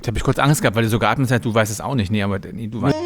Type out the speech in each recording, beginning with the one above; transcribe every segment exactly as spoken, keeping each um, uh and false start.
Jetzt habe ich kurz Angst gehabt, weil du so geatmet hast, du weißt es auch nicht. Nee, aber nee, du weißt.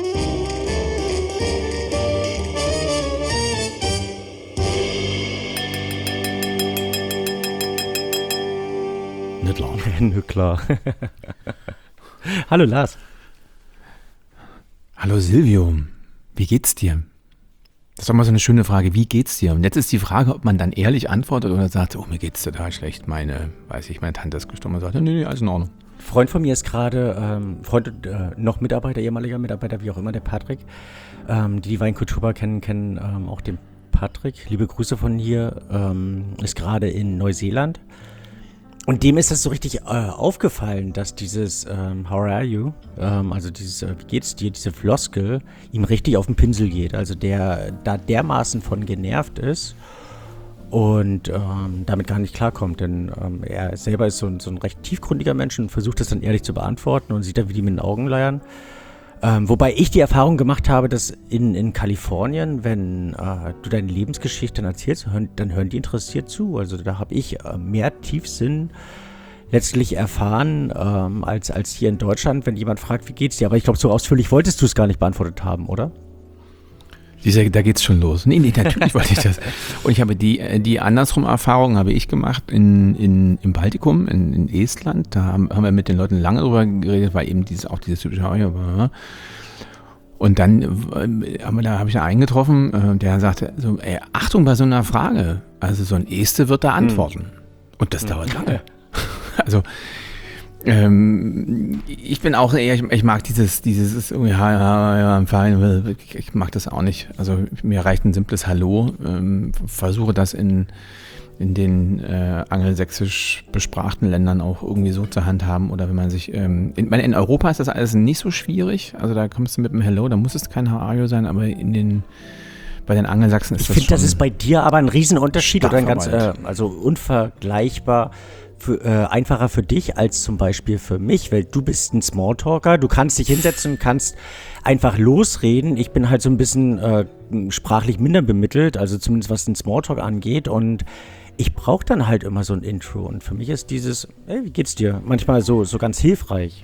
Nicht klar. Nicht klar. Hallo Lars. Hallo Silvio, wie geht's dir? Das ist doch mal so eine schöne Frage, wie geht's dir? Und jetzt ist die Frage, ob man dann ehrlich antwortet oder sagt, oh, mir geht's total schlecht, meine, weiß ich, meine Tante ist gestorben und sagt, nee, nee, alles in Ordnung. Freund von mir ist gerade, ähm, Freund, äh, noch Mitarbeiter, ehemaliger Mitarbeiter, wie auch immer, der Patrick. Ähm, die die Weinkultur kennen, kennen ähm, auch den Patrick. Liebe Grüße von hier, ähm, ist gerade in Neuseeland. Und dem ist das so richtig äh, aufgefallen, dass dieses ähm, How are you, ähm, also dieses äh, wie geht's dir, diese Floskel, ihm richtig auf den Pinsel geht. Also der da dermaßen von genervt ist und ähm, damit gar nicht klarkommt. Denn ähm, er selber ist so ein, so ein recht tiefgründiger Mensch und versucht das dann ehrlich zu beantworten und sieht dann, wie die mit den Augen leiern. Ähm, wobei ich die Erfahrung gemacht habe, dass in, in Kalifornien, wenn äh, du deine Lebensgeschichte dann erzählst, hören, dann hören die interessiert zu. Also da habe ich äh, mehr Tiefsinn letztlich erfahren ähm, als, als hier in Deutschland, wenn jemand fragt, wie geht's dir? Aber ich glaube, so ausführlich wolltest du es gar nicht beantwortet haben, oder? Diese, da geht's schon los. Nee, nee, natürlich wollte ich das. Und ich habe die, die andersrum Erfahrung habe ich gemacht in, in, im Baltikum, in, in Estland. Da haben, haben wir mit den Leuten lange drüber geredet, weil eben dieses, auch dieses typische war. Und dann äh, haben wir da, habe ich da einen getroffen, äh, der sagte, so, ey, Achtung bei so einer Frage. Also so ein Este wird da antworten. Hm. Und das hm. dauert lange. Also Ähm, ich bin auch eher, ich, ich mag dieses, dieses, ja, ja, ja, I'm fine, ich, ich mag das auch nicht. Also mir reicht ein simples Hallo. Ähm, versuche das in, in den äh, angelsächsisch besprachten Ländern auch irgendwie so zu handhaben. Oder wenn man sich, ähm, in, in Europa ist das alles nicht so schwierig. Also da kommst du mit dem Hello, da muss es kein How are you sein, aber in den bei den Angelsachsen ist ich das find, schon. Ich finde, das ist bei dir aber ein Riesenunterschied oder ein ganz, äh, also unvergleichbar. Für, äh, einfacher für dich als zum Beispiel für mich, weil du bist ein Smalltalker, du kannst dich hinsetzen und kannst einfach losreden. Ich bin halt so ein bisschen äh, sprachlich minder bemittelt, also zumindest was den Smalltalk angeht und ich brauche dann halt immer so ein Intro und für mich ist dieses, ey, wie geht's dir, manchmal so, so ganz hilfreich.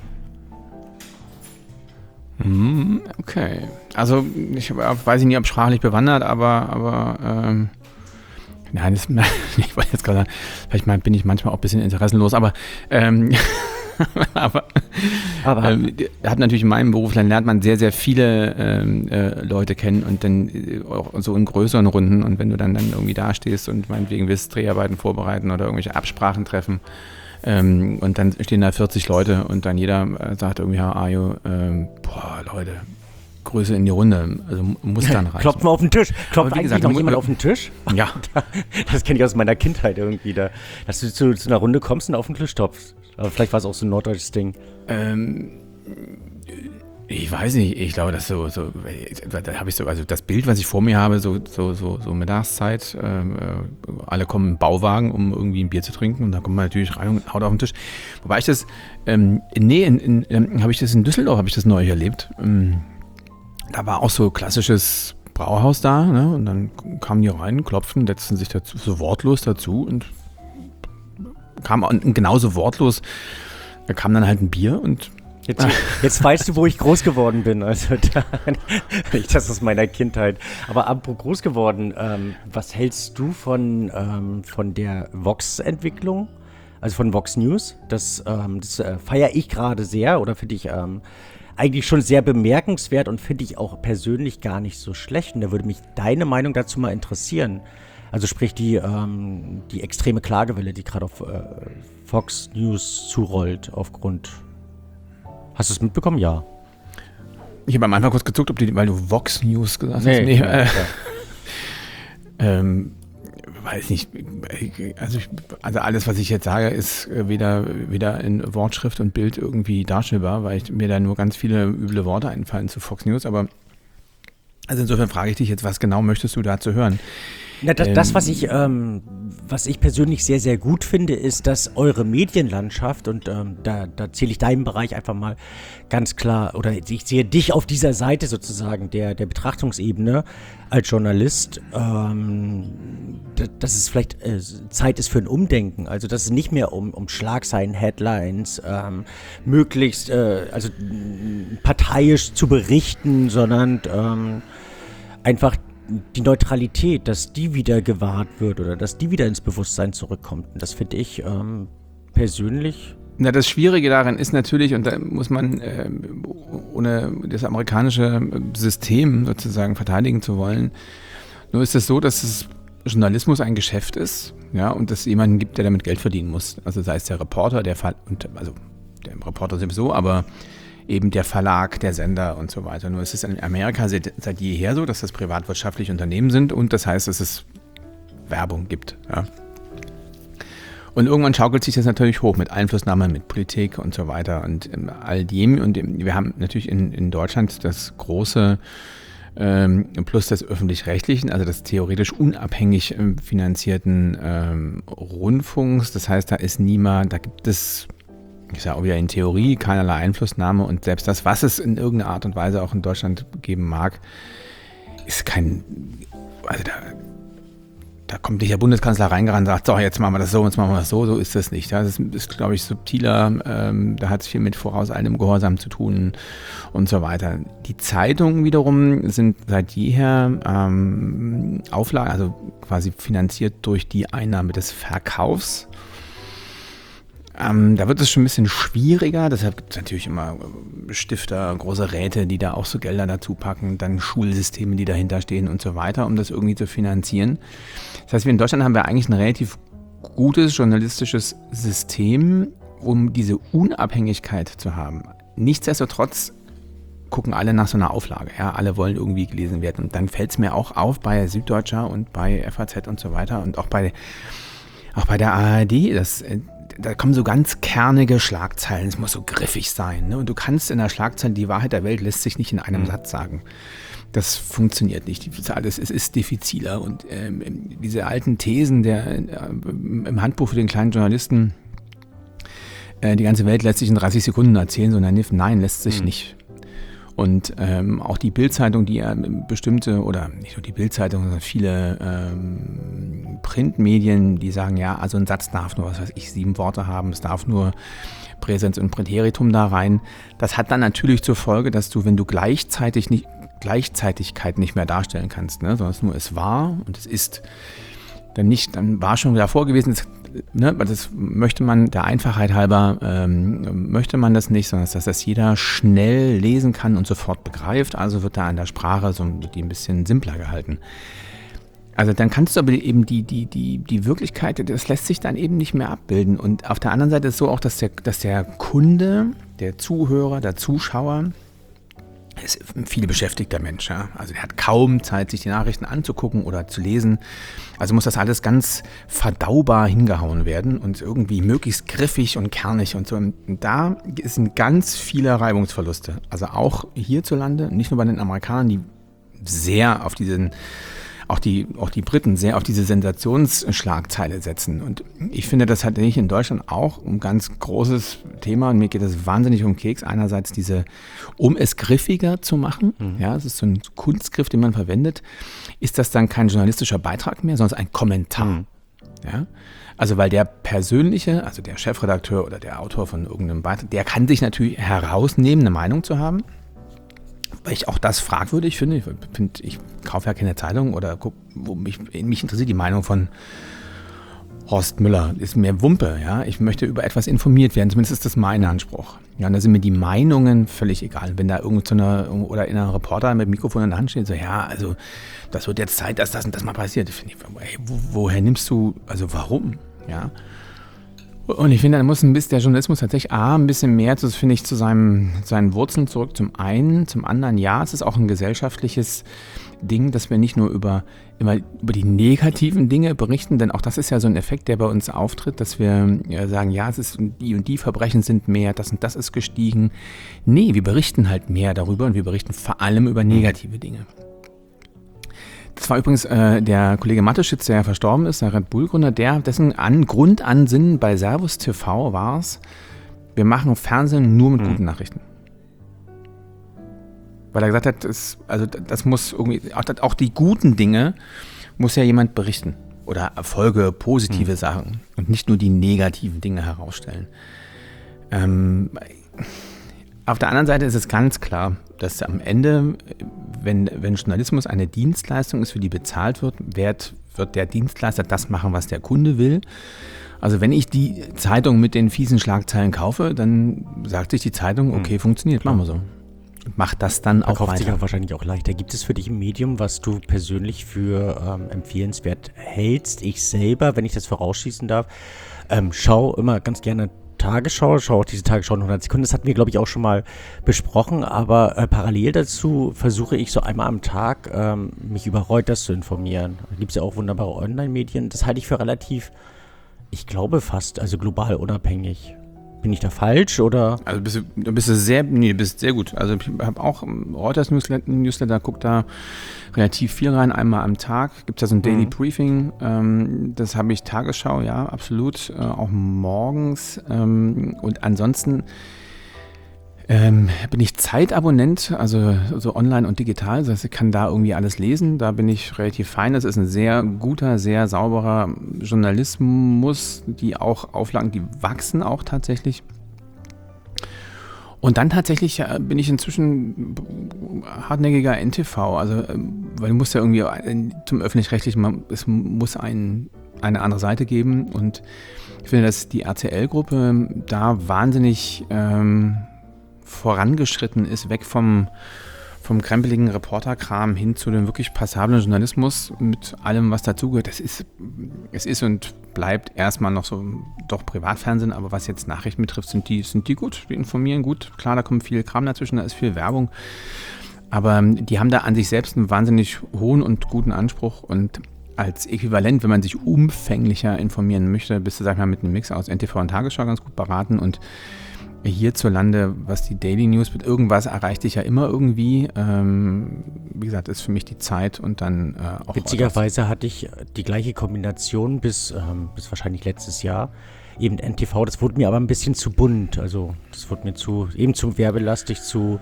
Okay, also ich weiß nicht, ob sprachlich bewandert, aber, aber ähm Nein, das, ich wollte jetzt gerade sagen, vielleicht mal, bin ich manchmal auch ein bisschen interessenlos, aber, ähm, aber, aber. Ähm, hat natürlich in meinem Beruf, dann lernt man sehr, sehr viele ähm, äh, Leute kennen und dann äh, auch so in größeren Runden und wenn du dann, dann irgendwie dastehst und meinetwegen willst Dreharbeiten vorbereiten oder irgendwelche Absprachen treffen ähm, und dann stehen da vierzig Leute und dann jeder äh, sagt irgendwie, how are you? Ähm, boah, Leute. Größe in die Runde, also muss dann reichen. Klopft mal auf den Tisch. Klopft eigentlich gesagt, noch jemand auf den Tisch? Ja. Das kenne ich aus meiner Kindheit irgendwie, da, dass du zu, zu einer Runde kommst und auf den Tisch topfst. Aber vielleicht war es auch so ein norddeutsches Ding. Ähm, ich weiß nicht, ich glaube, dass so, so da habe ich so, also das Bild, was ich vor mir habe, so, so, so, so Mittagszeit, äh, alle kommen im Bauwagen, um irgendwie ein Bier zu trinken und dann kommt man natürlich rein und haut auf den Tisch. Wobei ich das, ähm, nee, in, in, in, habe ich das in Düsseldorf, habe ich das neulich erlebt. Ähm, Da war auch so klassisches Brauhaus da, ne? Und dann kamen die rein, klopften, setzten sich dazu, so wortlos dazu und kam genauso wortlos, da kam dann halt ein Bier und Jetzt, jetzt weißt du, wo ich groß geworden bin. Also da, das ist meiner Kindheit. Aber apropos groß geworden, ähm, was hältst du von, ähm, von der Vox-Entwicklung? Also von Vox News? Das, ähm, das äh, feiere ich gerade sehr oder finde ich ähm, eigentlich schon sehr bemerkenswert und finde ich auch persönlich gar nicht so schlecht. Und da würde mich deine Meinung dazu mal interessieren. Also sprich die, ähm, die extreme Klagewelle, die gerade auf äh, Fox News zurollt aufgrund... Hast du es mitbekommen? Ja. Ich habe am Anfang kurz gezuckt, ob die, weil du Vox News gesagt hast. Nee, nee ja, äh, ja. ähm, weiß nicht. Also, ich, also alles, was ich jetzt sage, ist weder, weder in Wortschrift und Bild irgendwie darstellbar, weil ich, mir da nur ganz viele üble Worte einfallen zu Fox News. Aber also insofern frage ich dich jetzt, was genau möchtest du dazu hören? Na, das, ähm, das was ich ähm, was ich persönlich sehr, sehr gut finde, ist, dass eure Medienlandschaft, und ähm, da, da zähle ich deinen Bereich einfach mal ganz klar, oder ich sehe dich auf dieser Seite sozusagen der, der Betrachtungsebene als Journalist, ähm, dass es vielleicht äh, Zeit ist für ein Umdenken. Also, dass es nicht mehr um, um Schlagzeilen, Headlines, ähm, möglichst äh, also parteiisch zu berichten, sondern ähm, einfach die Neutralität, dass die wieder gewahrt wird oder dass die wieder ins Bewusstsein zurückkommt. Und das finde ich ähm, persönlich. Na, das Schwierige daran ist natürlich, und da muss man, äh, ohne das amerikanische System sozusagen verteidigen zu wollen, nur ist es so, dass es Journalismus ein Geschäft ist, ja, und dass es jemanden gibt, der damit Geld verdienen muss. Also sei es der Reporter, der Fall, und also der Reporter sowieso, aber eben der Verlag, der Sender und so weiter. Nur ist es in Amerika seit, seit jeher so, dass das privatwirtschaftliche Unternehmen sind und das heißt, dass es Werbung gibt. Ja. Und irgendwann schaukelt sich das natürlich hoch mit Einflussnahme, mit Politik und so weiter und all dem. Und wir haben natürlich in, in Deutschland das große ähm, Plus des Öffentlich-Rechtlichen, also des theoretisch unabhängig ähm, finanzierten ähm, Rundfunks. Das heißt, da ist niemand, da gibt es, ich sage auch wieder in Theorie, keinerlei Einflussnahme und selbst das, was es in irgendeiner Art und Weise auch in Deutschland geben mag, ist kein, also da, da kommt nicht der Bundeskanzler reingerannt und sagt, so, jetzt machen wir das so, jetzt machen wir das so, so ist das nicht. Ja, das ist, ist glaube ich, subtiler, ähm, da hat es viel mit vorauseilendem Gehorsam zu tun und so weiter. Die Zeitungen wiederum sind seit jeher ähm, Auflagen, also quasi finanziert durch die Einnahme des Verkaufs. Ähm, da wird es schon ein bisschen schwieriger, deshalb gibt es natürlich immer Stifter, große Räte, die da auch so Gelder dazu packen, dann Schulsysteme, die dahinter stehen und so weiter, um das irgendwie zu finanzieren. Das heißt, wir in Deutschland haben wir eigentlich ein relativ gutes journalistisches System, um diese Unabhängigkeit zu haben. Nichtsdestotrotz gucken alle nach so einer Auflage, ja, alle wollen irgendwie gelesen werden und dann fällt es mir auch auf bei Süddeutscher und bei F A Z und so weiter und auch bei, auch bei der A R D, das da kommen so ganz kernige Schlagzeilen, es muss so griffig sein. Ne? Und du kannst in der Schlagzeile, die Wahrheit der Welt lässt sich nicht in einem mhm. Satz sagen. Das funktioniert nicht. Es ist diffiziler. Und ähm, diese alten Thesen der, äh, im Handbuch für den kleinen Journalisten, äh, die ganze Welt lässt sich in dreißig Sekunden erzählen, so nein, lässt sich mhm. nicht. Und ähm, auch die Bild-Zeitung, die ja bestimmte, oder nicht nur die Bild-Zeitung, sondern viele ähm, Printmedien, die sagen, ja, also ein Satz darf nur, was weiß ich, sieben Worte haben, es darf nur Präsens und Präteritum da rein. Das hat dann natürlich zur Folge, dass du, wenn du gleichzeitig nicht, Gleichzeitigkeit nicht mehr darstellen kannst, ne, sondern es nur es war und es ist, dann nicht, dann war schon davor gewesen, das, ne, das möchte man der Einfachheit halber, ähm, möchte man das nicht, sondern dass das jeder schnell lesen kann und sofort begreift, also wird da an der Sprache so die ein bisschen simpler gehalten. Also dann kannst du aber eben die, die, die, die Wirklichkeit, das lässt sich dann eben nicht mehr abbilden. Und auf der anderen Seite ist es so auch, dass der, dass der Kunde, der Zuhörer, der Zuschauer, ist ein viel beschäftigter Mensch, ja. Also der hat kaum Zeit, sich die Nachrichten anzugucken oder zu lesen. Also muss das alles ganz verdaubar hingehauen werden und irgendwie möglichst griffig und kernig und so. Und da sind ganz viele Reibungsverluste. Also auch hierzulande, nicht nur bei den Amerikanern, die sehr auf diesen, auch die, auch die Briten sehr auf diese Sensationsschlagzeile setzen. Und ich finde, das hat nicht in Deutschland auch ein ganz großes Thema und mir geht es wahnsinnig um den Keks. Einerseits diese, um es griffiger zu machen, mhm. ja, es ist so ein Kunstgriff, den man verwendet, ist das dann kein journalistischer Beitrag mehr, sondern ein Kommentar. Mhm. Ja? Also weil der persönliche, also der Chefredakteur oder der Autor von irgendeinem Beitrag, der kann sich natürlich herausnehmen, eine Meinung zu haben. Weil ich auch das fragwürdig finde. Ich, find, ich kaufe ja keine Zeitung oder guck, wo mich, mich interessiert die Meinung von Horst Müller. Ist mir Wumpe, ja. Ich möchte über etwas informiert werden. Zumindest ist das mein Anspruch. Ja, und da sind mir die Meinungen völlig egal. Wenn da irgend so eine, oder in einer Reporter mit dem Mikrofon in der Hand steht, so, ja, also, das wird jetzt Zeit, dass das und das mal passiert. Ich, ey, wo, woher nimmst du, also warum, ja? Und ich finde, da muss ein bisschen, der Journalismus tatsächlich A, ein bisschen mehr, das finde ich, zu seinem, seinen Wurzeln zurück, zum einen, zum anderen, ja, es ist auch ein gesellschaftliches Ding, dass wir nicht nur über, immer über die negativen Dinge berichten, denn auch das ist ja so ein Effekt, der bei uns auftritt, dass wir ja, sagen, ja, es ist die und die Verbrechen sind mehr, das und das ist gestiegen. Nee, wir berichten halt mehr darüber und wir berichten vor allem über negative Dinge. Das war übrigens äh, der Kollege Mateschitz, der ja verstorben ist, der Red Bull-Gründer, der, dessen An- Grundansinnen bei Servus T V war es, wir machen Fernsehen nur mit hm. guten Nachrichten. Weil er gesagt hat, das, also das muss irgendwie, auch, auch die guten Dinge muss ja jemand berichten. Oder Erfolge, positive hm. Sachen und nicht nur die negativen Dinge herausstellen. Ähm, auf der anderen Seite ist es ganz klar, dass am Ende, wenn, wenn Journalismus eine Dienstleistung ist, für die bezahlt wird, wird, wird der Dienstleister das machen, was der Kunde will. Also wenn ich die Zeitung mit den fiesen Schlagzeilen kaufe, dann sagt sich die Zeitung, okay, hm. funktioniert, machen wir so. Und macht das dann auch Verkauft weiter. sich ja wahrscheinlich auch leichter. Gibt es für dich ein Medium, was du persönlich für ähm, empfehlenswert hältst? Ich selber, wenn ich das vorausschießen darf, ähm, schaue immer ganz gerne Tagesschau, schaue auch diese Tagesschau in hundert Sekunden. Das hatten wir, glaube ich, auch schon mal besprochen. Aber äh, parallel dazu versuche ich so einmal am Tag, ähm, mich über Reuters zu informieren. Da gibt es ja auch wunderbare Online-Medien. Das halte ich für relativ, ich glaube fast, also global unabhängig. Bin ich da falsch oder? Also bist du, du bist sehr, nee, bist sehr gut. Also ich habe auch Reuters Newsletter, Newsletter, guck da relativ viel rein, einmal am Tag. Gibt es da so ein Daily mhm. Briefing, ähm, das habe ich Tagesschau, ja, absolut, äh, auch morgens. Ähm, und ansonsten ähm, bin ich Zeitabonnent, also so online und digital. Das heißt, ich kann da irgendwie alles lesen. Da bin ich relativ fein. Das ist ein sehr guter, sehr sauberer Journalismus, die auch Auflagen, die wachsen auch tatsächlich. Und dann tatsächlich bin ich inzwischen hartnäckiger N T V, also weil du musst ja irgendwie zum Öffentlich-Rechtlichen, es muss ein, eine andere Seite geben und ich finde, dass die R T L-Gruppe da wahnsinnig ähm, vorangeschritten ist, weg vom, vom krempeligen Reporterkram hin zu dem wirklich passablen Journalismus mit allem, was dazugehört. Das ist, es ist und bleibt erstmal noch so doch Privatfernsehen, aber was jetzt Nachrichten betrifft, sind die, sind die gut, die informieren gut. Klar, da kommt viel Kram dazwischen, da ist viel Werbung, aber die haben da an sich selbst einen wahnsinnig hohen und guten Anspruch und als Äquivalent, wenn man sich umfänglicher informieren möchte, bist du, sag ich mal, mit einem Mix aus N T V und Tagesschau ganz gut beraten und hierzulande, was die Daily News mit irgendwas erreicht dich ja immer irgendwie. Ähm, wie gesagt, ist für mich die Zeit und dann äh, auch. Witzigerweise hatte ich die gleiche Kombination bis, ähm, bis wahrscheinlich letztes Jahr. Eben N T V, das wurde mir aber ein bisschen zu bunt. Also das wurde mir zu, eben zu werbelastig, zu,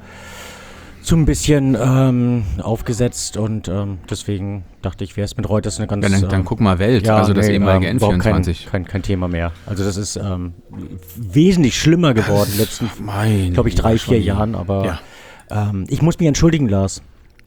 zu ein bisschen ähm, aufgesetzt und ähm, deswegen dachte ich, wäre es mit Reuters eine ganz... Ja, dann, dann ähm, guck mal Welt, ja, also das nee, ehemalige ähm, N vierundzwanzig. Kein, kein, kein Thema mehr. Also das ist ähm, wesentlich schlimmer geworden in den letzten, glaube ich, drei, vier Jahren. Aber ja. ähm, ich muss mich entschuldigen, Lars.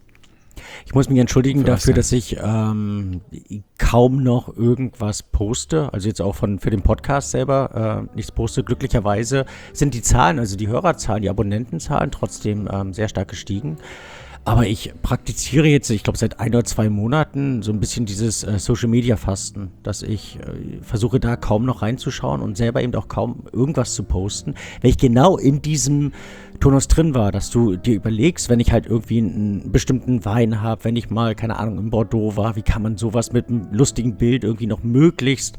Ich muss mich entschuldigen für dafür, dass ich ähm, kaum noch irgendwas poste, also jetzt auch von für den Podcast selber äh, nichts poste. Glücklicherweise sind die Zahlen, also die Hörerzahlen, die Abonnentenzahlen trotzdem ähm, sehr stark gestiegen. Aber ich praktiziere jetzt, ich glaube seit ein oder zwei Monaten so ein bisschen dieses äh, Social-Media-Fasten, dass ich äh, versuche da kaum noch reinzuschauen und selber eben auch kaum irgendwas zu posten, weil ich genau in diesem Tonus drin war, dass du dir überlegst, wenn ich halt irgendwie einen bestimmten Wein habe, wenn ich mal, keine Ahnung, in Bordeaux war, wie kann man sowas mit einem lustigen Bild irgendwie noch möglichst,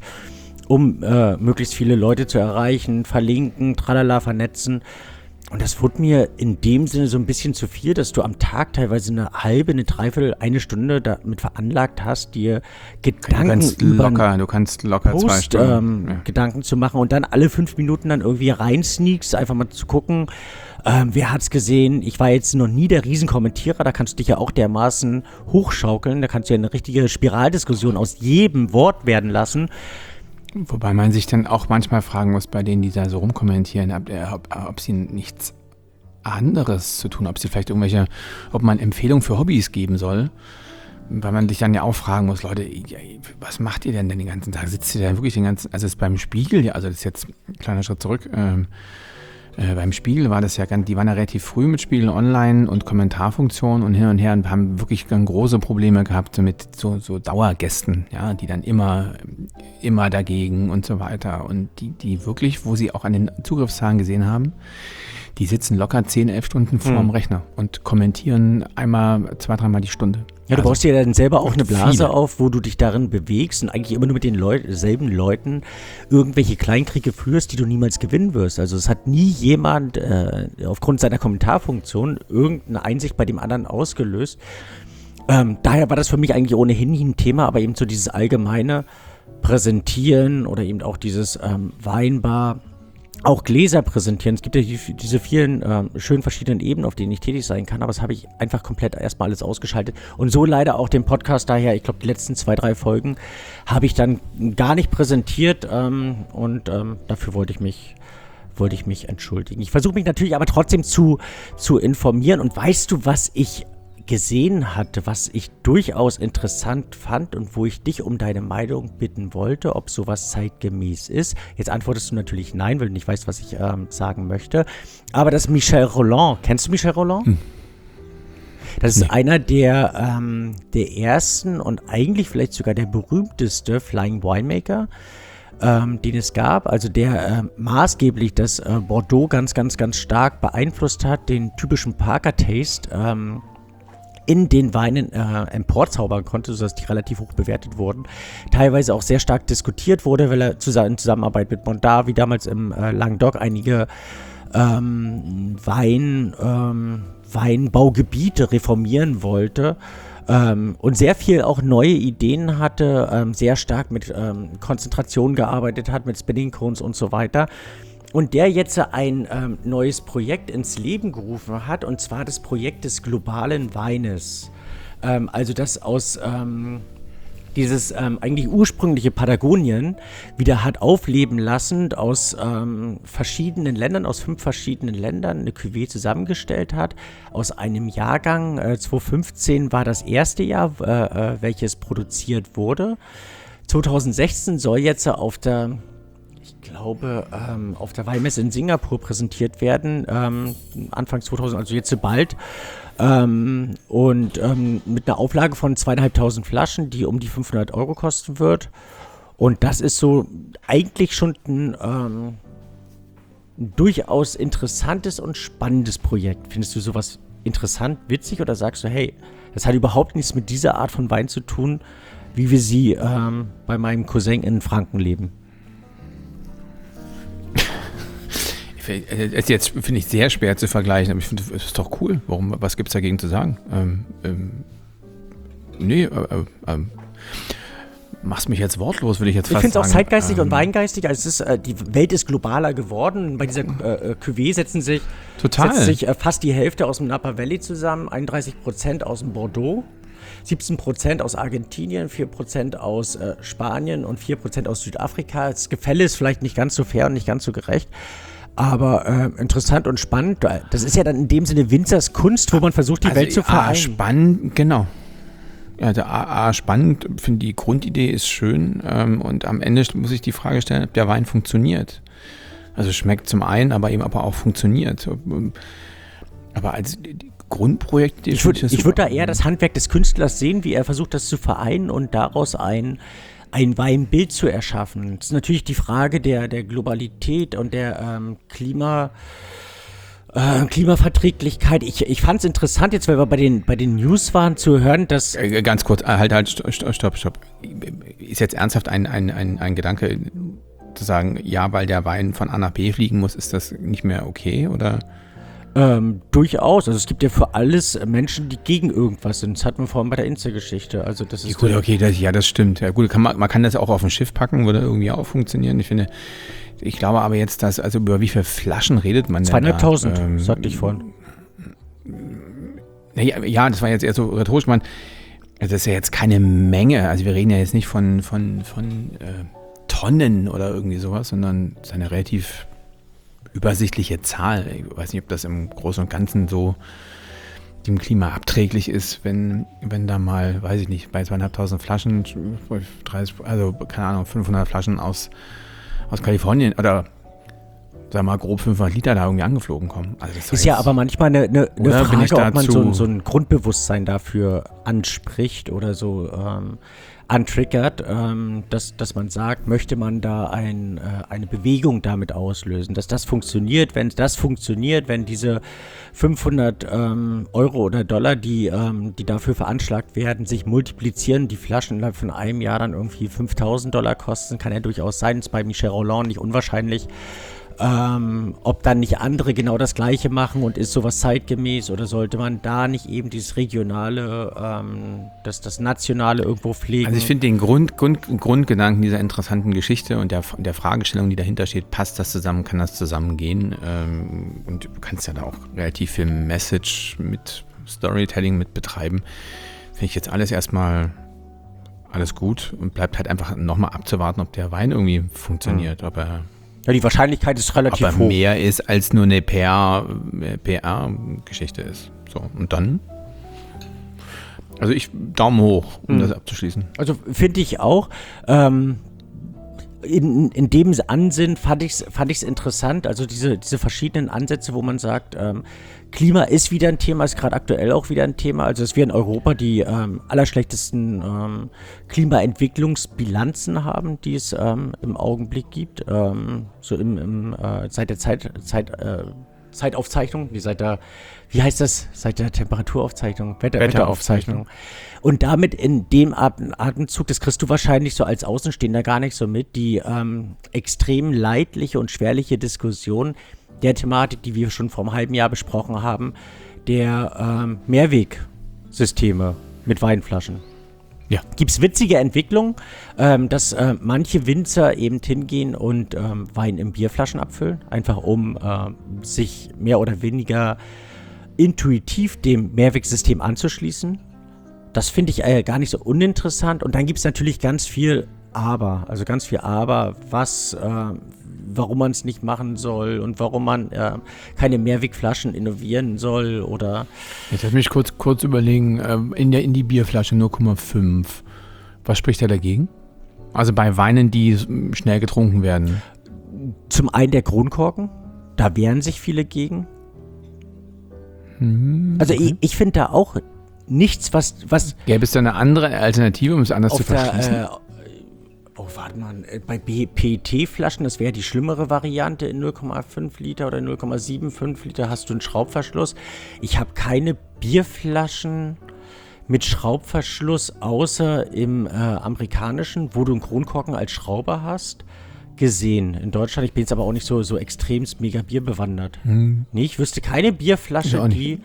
um äh, möglichst viele Leute zu erreichen, verlinken, tralala, vernetzen. Und das wurde mir in dem Sinne so ein bisschen zu viel, dass du am Tag teilweise eine halbe, eine Dreiviertel, eine Stunde damit veranlagt hast, dir Gedanken du kannst über locker, du kannst locker Post, zwei Stunden ähm, ja. Gedanken zu machen und dann alle fünf Minuten dann irgendwie reinsneakst, einfach mal zu gucken, ähm, wer hat's gesehen. Ich war jetzt noch nie der Riesenkommentierer, da kannst du dich ja auch dermaßen hochschaukeln, da kannst du ja eine richtige Spiraldiskussion aus jedem Wort werden lassen. Wobei man sich dann auch manchmal fragen muss, bei denen, die da so rumkommentieren, ob, ob, ob sie nichts anderes zu tun, ob sie vielleicht irgendwelche, ob man Empfehlungen für Hobbys geben soll, weil man sich dann ja auch fragen muss, Leute, was macht ihr denn denn den ganzen Tag? Sitzt ihr denn wirklich den ganzen, also es ist beim Spiegel, also das ist jetzt ein kleiner Schritt zurück, ähm, Äh, beim Spiegel war das ja ganz, die waren ja relativ früh mit Spiegel Online und Kommentarfunktionen und hin und her und haben wirklich ganz große Probleme gehabt mit so, so Dauergästen, ja, die dann immer, immer dagegen und so weiter und die, die wirklich, wo sie auch an den Zugriffszahlen gesehen haben, die sitzen locker zehn, elf Stunden vor dem hm. Rechner und kommentieren einmal, zwei, dreimal die Stunde. Ja, du also, baust dir dann selber auch eine Blase viele. auf, wo du dich darin bewegst und eigentlich immer nur mit den Leut- selben Leuten irgendwelche Kleinkriege führst, die du niemals gewinnen wirst. Also es hat nie jemand äh, aufgrund seiner Kommentarfunktion irgendeine Einsicht bei dem anderen ausgelöst. Ähm, daher war das für mich eigentlich ohnehin nie ein Thema, aber eben so dieses allgemeine Präsentieren oder eben auch dieses ähm, Weinbar, auch Gläser präsentieren. Es gibt ja die, diese vielen ähm, schönen verschiedenen Ebenen, auf denen ich tätig sein kann, aber das habe ich einfach komplett erstmal alles ausgeschaltet. Und so leider auch den Podcast daher, ich glaube die letzten zwei, drei Folgen habe ich dann gar nicht präsentiert ähm, und ähm, dafür wollte ich mich wollte ich mich entschuldigen. Ich versuche mich natürlich aber trotzdem zu, zu informieren und weißt du, was ich gesehen hatte, was ich durchaus interessant fand und wo ich dich um deine Meinung bitten wollte, ob sowas zeitgemäß ist. Jetzt antwortest du natürlich nein, weil du nicht weißt, was ich ähm, sagen möchte. Aber das Michel Rolland, kennst du Michel Rolland? Hm. Das ist nee. einer der, ähm, der ersten und eigentlich vielleicht sogar der berühmteste Flying Winemaker, ähm, den es gab. Also der äh, maßgeblich das äh, Bordeaux ganz, ganz, ganz stark beeinflusst hat, den typischen Parker-Taste ähm, in den Weinen äh, emporzaubern konnte, sodass die relativ hoch bewertet wurden. Teilweise auch sehr stark diskutiert wurde, weil er zusammen, in Zusammenarbeit mit Mondar, wie damals im äh, Languedoc, einige ähm, Wein, ähm, Weinbaugebiete reformieren wollte. Ähm, und sehr viel auch neue Ideen hatte, ähm, sehr stark mit ähm, Konzentration gearbeitet hat, mit Spinning Cones und so weiter. Und der jetzt ein ähm, neues Projekt ins Leben gerufen hat, und zwar das Projekt des globalen Weines. Ähm, also das aus ähm, dieses ähm, eigentlich ursprüngliche Patagonien wieder hat aufleben lassen, aus ähm, verschiedenen Ländern, aus fünf verschiedenen Ländern eine Cuvée zusammengestellt hat. Aus einem Jahrgang, äh, zweitausendfünfzehn war das erste Jahr, äh, äh, welches produziert wurde. zweitausendsechzehn soll jetzt auf der Ich glaube, ähm, auf der Weinmesse in Singapur präsentiert werden, ähm, Anfang zweitausend, also jetzt so bald. Ähm, und ähm, mit einer Auflage von zweieinhalbtausend Flaschen, die um die fünfhundert Euro kosten wird. Und das ist so eigentlich schon ein, ähm, ein durchaus interessantes und spannendes Projekt. Findest du sowas interessant, witzig, oder sagst du, hey, das hat überhaupt nichts mit dieser Art von Wein zu tun, wie wir sie ähm, bei meinem Cousin in Franken leben? Jetzt finde ich sehr schwer zu vergleichen, aber ich finde, es ist doch cool. Warum, was gibt es dagegen zu sagen? Ähm, ähm, nee, äh, äh, machst mich jetzt wortlos, würde ich jetzt ich fast sagen. Ich finde es auch zeitgeistig ähm, und weingeistig. Also es ist, äh, die Welt ist globaler geworden. Bei dieser äh, Cuvée setzen sich, total. setzt sich äh, fast die Hälfte aus dem Napa Valley zusammen, einunddreißig Prozent aus dem Bordeaux, siebzehn Prozent aus Argentinien, vier Prozent aus äh, Spanien und vier Prozent aus Südafrika. Das Gefälle ist vielleicht nicht ganz so fair und nicht ganz so gerecht. Aber äh, interessant und spannend. Das ist ja dann in dem Sinne Winzers Kunst, wo man versucht, die also Welt zu vereinen. A, spannend, genau. Ja, also A, A spannend, finde die Grundidee ist schön. Ähm, und am Ende muss ich die Frage stellen, ob der Wein funktioniert. Also schmeckt zum einen, aber eben aber auch funktioniert. Aber als Grundprojekt... Ich würde würd da eher das Handwerk des Künstlers sehen, wie er versucht, das zu vereinen und daraus ein... ein Weinbild zu erschaffen. Das ist natürlich die Frage der, der Globalität und der ähm, Klima, äh, Klimaverträglichkeit. Ich, ich fand es interessant, jetzt weil wir bei den, bei den News waren, zu hören, dass... Äh, ganz kurz, halt, halt, stopp, stopp, stopp. Ist jetzt ernsthaft ein, ein, ein, ein Gedanke, zu sagen, ja, weil der Wein von A nach B fliegen muss, ist das nicht mehr okay, oder... Ähm, durchaus. Also es gibt ja für alles Menschen, die gegen irgendwas sind. Das hatten wir vorhin bei der Insta-Geschichte. Also das ist ja, gut, okay, das, ja, das stimmt. Ja, gut, kann man, man kann das auch auf ein Schiff packen, würde irgendwie auch funktionieren. Ich finde, ich glaube aber jetzt, dass, also über wie viele Flaschen redet man denn Zweieinhalbtausend, ähm, sagte ich vorhin. Ja, ja, das war jetzt eher so rhetorisch. Man, das ist ja jetzt keine Menge. Also wir reden ja jetzt nicht von, von, von äh, Tonnen oder irgendwie sowas, sondern es ist eine relativ übersichtliche Zahl. Ich weiß nicht, ob das im Großen und Ganzen so dem Klima abträglich ist, wenn, wenn da mal, weiß ich nicht, bei zweieinhalbtausend Flaschen, dreißig, also keine Ahnung, fünfhundert Flaschen aus, aus Kalifornien oder sag mal grob fünfhundert Liter da irgendwie angeflogen kommen. Also das ist ja aber manchmal eine, eine, eine Frage, ob man so, so ein Grundbewusstsein dafür anspricht oder so ähm, antriggert, ähm, dass, dass man sagt, möchte man da ein, äh, eine Bewegung damit auslösen, dass das funktioniert, wenn das funktioniert, wenn diese fünfhundert ähm, Euro oder Dollar, die, ähm, die dafür veranschlagt werden, sich multiplizieren, die Flaschen innerhalb von einem Jahr dann irgendwie fünftausend Dollar kosten, kann ja durchaus sein, ist bei Michel Rolland nicht unwahrscheinlich. Ähm, ob dann nicht andere genau das Gleiche machen und ist sowas zeitgemäß oder sollte man da nicht eben dieses Regionale, ähm, das, das Nationale irgendwo pflegen? Also ich finde den Grund, Grund, Grundgedanken dieser interessanten Geschichte und der, der Fragestellung, die dahinter steht, passt das zusammen, kann das zusammengehen? Ähm, und du kannst ja da auch relativ viel Message mit Storytelling mit betreiben. Finde ich jetzt alles erstmal alles gut und bleibt halt einfach nochmal abzuwarten, ob der Wein irgendwie funktioniert, mhm. ob er Ja, die Wahrscheinlichkeit ist relativ hoch. Ob er hoch. mehr ist als nur eine P R-Geschichte ist. So, und dann? Also ich, Daumen hoch, um mhm. das abzuschließen. Also finde ich auch. Ähm, in, in dem Ansinn fand ich es fand ich's interessant, also diese, diese verschiedenen Ansätze, wo man sagt, ähm, Klima ist wieder ein Thema, ist gerade aktuell auch wieder ein Thema. Also dass wir in Europa die ähm, allerschlechtesten ähm, Klimaentwicklungsbilanzen haben, die es ähm, im Augenblick gibt. Ähm, so im, im äh, seit der Zeit, Zeit äh, Zeitaufzeichnung, wie seit der, wie heißt das? Seit der Temperaturaufzeichnung, Wetter, Wetteraufzeichnung. Und damit in dem Atemzug, das kriegst du wahrscheinlich so als Außenstehender gar nicht so mit, die ähm, extrem leidliche und schwerliche Diskussion der Thematik, die wir schon vor einem halben Jahr besprochen haben, der ähm, Mehrwegsysteme mit Weinflaschen. Ja. Gibt es witzige Entwicklungen, ähm, dass äh, manche Winzer eben hingehen und ähm, Wein in Bierflaschen abfüllen, einfach um äh, sich mehr oder weniger intuitiv dem Mehrwegsystem anzuschließen. Das finde ich äh, gar nicht so uninteressant. Und dann gibt es natürlich ganz viel Aber, also ganz viel Aber, was, äh, warum man es nicht machen soll und warum man äh, keine Mehrwegflaschen innovieren soll oder... Jetzt lass mich kurz, kurz überlegen, äh, in, der, in die Bierflasche null Komma fünf, was spricht da dagegen? Also bei Weinen, die schnell getrunken werden. Zum einen der Kronkorken, da wehren sich viele gegen. Hm, also okay. ich, ich finde da auch nichts, was... was Gäbe es da eine andere Alternative, um es anders zu verschließen? Der, äh, Oh, warte mal, bei P E T-Flaschen, das wäre die schlimmere Variante, in null Komma fünf Liter oder null Komma fünfundsiebzig Liter hast du einen Schraubverschluss. Ich habe keine Bierflaschen mit Schraubverschluss, außer im äh, amerikanischen, wo du einen Kronkorken als Schrauber hast, gesehen. In Deutschland, ich bin jetzt aber auch nicht so, so extremst mega bierbewandert. Hm. Nee, ich wüsste keine Bierflasche, die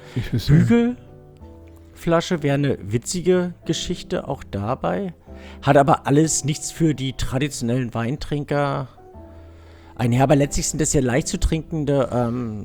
Bügelflasche wäre eine witzige Geschichte auch dabei. Hat aber alles nichts für die traditionellen Weintrinker einher. Aber letztlich sind das ja leicht zu trinkende, ähm,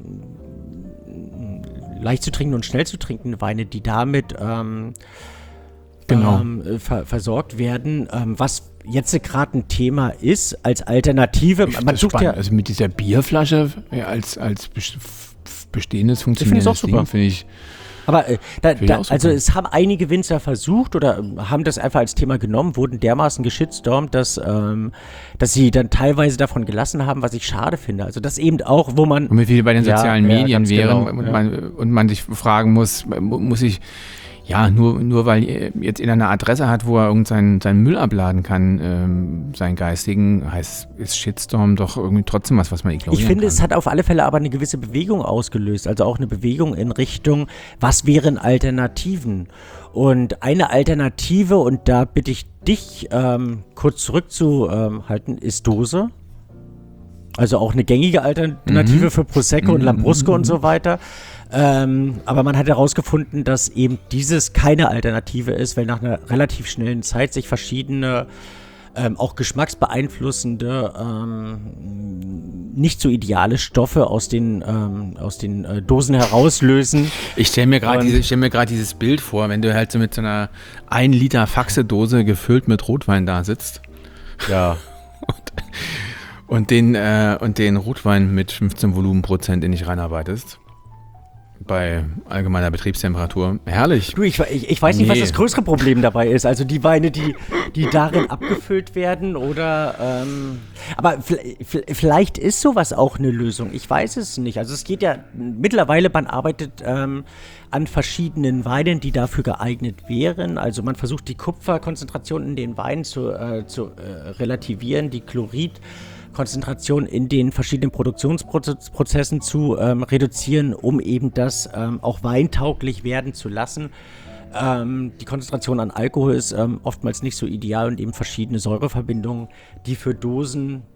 leicht zu trinkende und schnell zu trinkende Weine, die damit ähm, genau. ähm, ver- versorgt werden. Ähm, was jetzt gerade ein Thema ist, als Alternative. Ich Man sucht ja, also mit dieser Bierflasche ja, als, als bestehendes funktionierendes Ding, finde ich. Aber äh, da, da, also es haben einige Winzer versucht oder ähm, haben das einfach als Thema genommen, wurden dermaßen geschitstormt, dass, ähm, dass sie dann teilweise davon gelassen haben, was ich schade finde. Also das eben auch, wo man... Womit wir bei den sozialen ja, Medien ja, wären genau, und, ja. man, und man sich fragen muss, muss ich... Ja, nur, nur weil jetzt in eine Adresse hat, wo er irgendeinen seinen Müll abladen kann, ähm, seinen geistigen, heißt, ist Shitstorm doch irgendwie trotzdem was, was man ignorieren Ich finde, kann. es hat auf alle Fälle aber eine gewisse Bewegung ausgelöst, also auch eine Bewegung in Richtung, was wären Alternativen? Und eine Alternative, und da bitte ich dich ähm, kurz zurückzuhalten, ist Dose. Also auch eine gängige Alternative mhm. für Prosecco mhm. und Lambrusco mhm. und so weiter. Ähm, aber man hat herausgefunden, dass eben dieses keine Alternative ist, weil nach einer relativ schnellen Zeit sich verschiedene, ähm, auch geschmacksbeeinflussende, ähm, nicht so ideale Stoffe aus den, ähm, aus den äh, Dosen herauslösen. Ich stelle mir gerade diese, stell mir gerade dieses Bild vor, wenn du halt so mit so einer ein Liter Faxe-Dose gefüllt mit Rotwein da sitzt. Ja. und, und, den, äh, und den Rotwein mit fünfzehn Volumenprozent in dich reinarbeitest. Bei allgemeiner Betriebstemperatur. Herrlich. Du, ich, ich, ich weiß nicht, nee. was das größere Problem dabei ist. Also die Weine, die, die darin abgefüllt werden oder... Ähm, aber vielleicht ist sowas auch eine Lösung. Ich weiß es nicht. Also es geht ja... Mittlerweile, man arbeitet ähm, an verschiedenen Weinen, die dafür geeignet wären. Also man versucht, die Kupferkonzentration in den Weinen zu, äh, zu äh, relativieren, die Chlorid... Konzentration in den verschiedenen Produktionsprozessen zu ähm, reduzieren, um eben das ähm, auch weintauglich werden zu lassen. Ähm, die Konzentration an Alkohol ist ähm, oftmals nicht so ideal und eben verschiedene Säureverbindungen, die für Dosen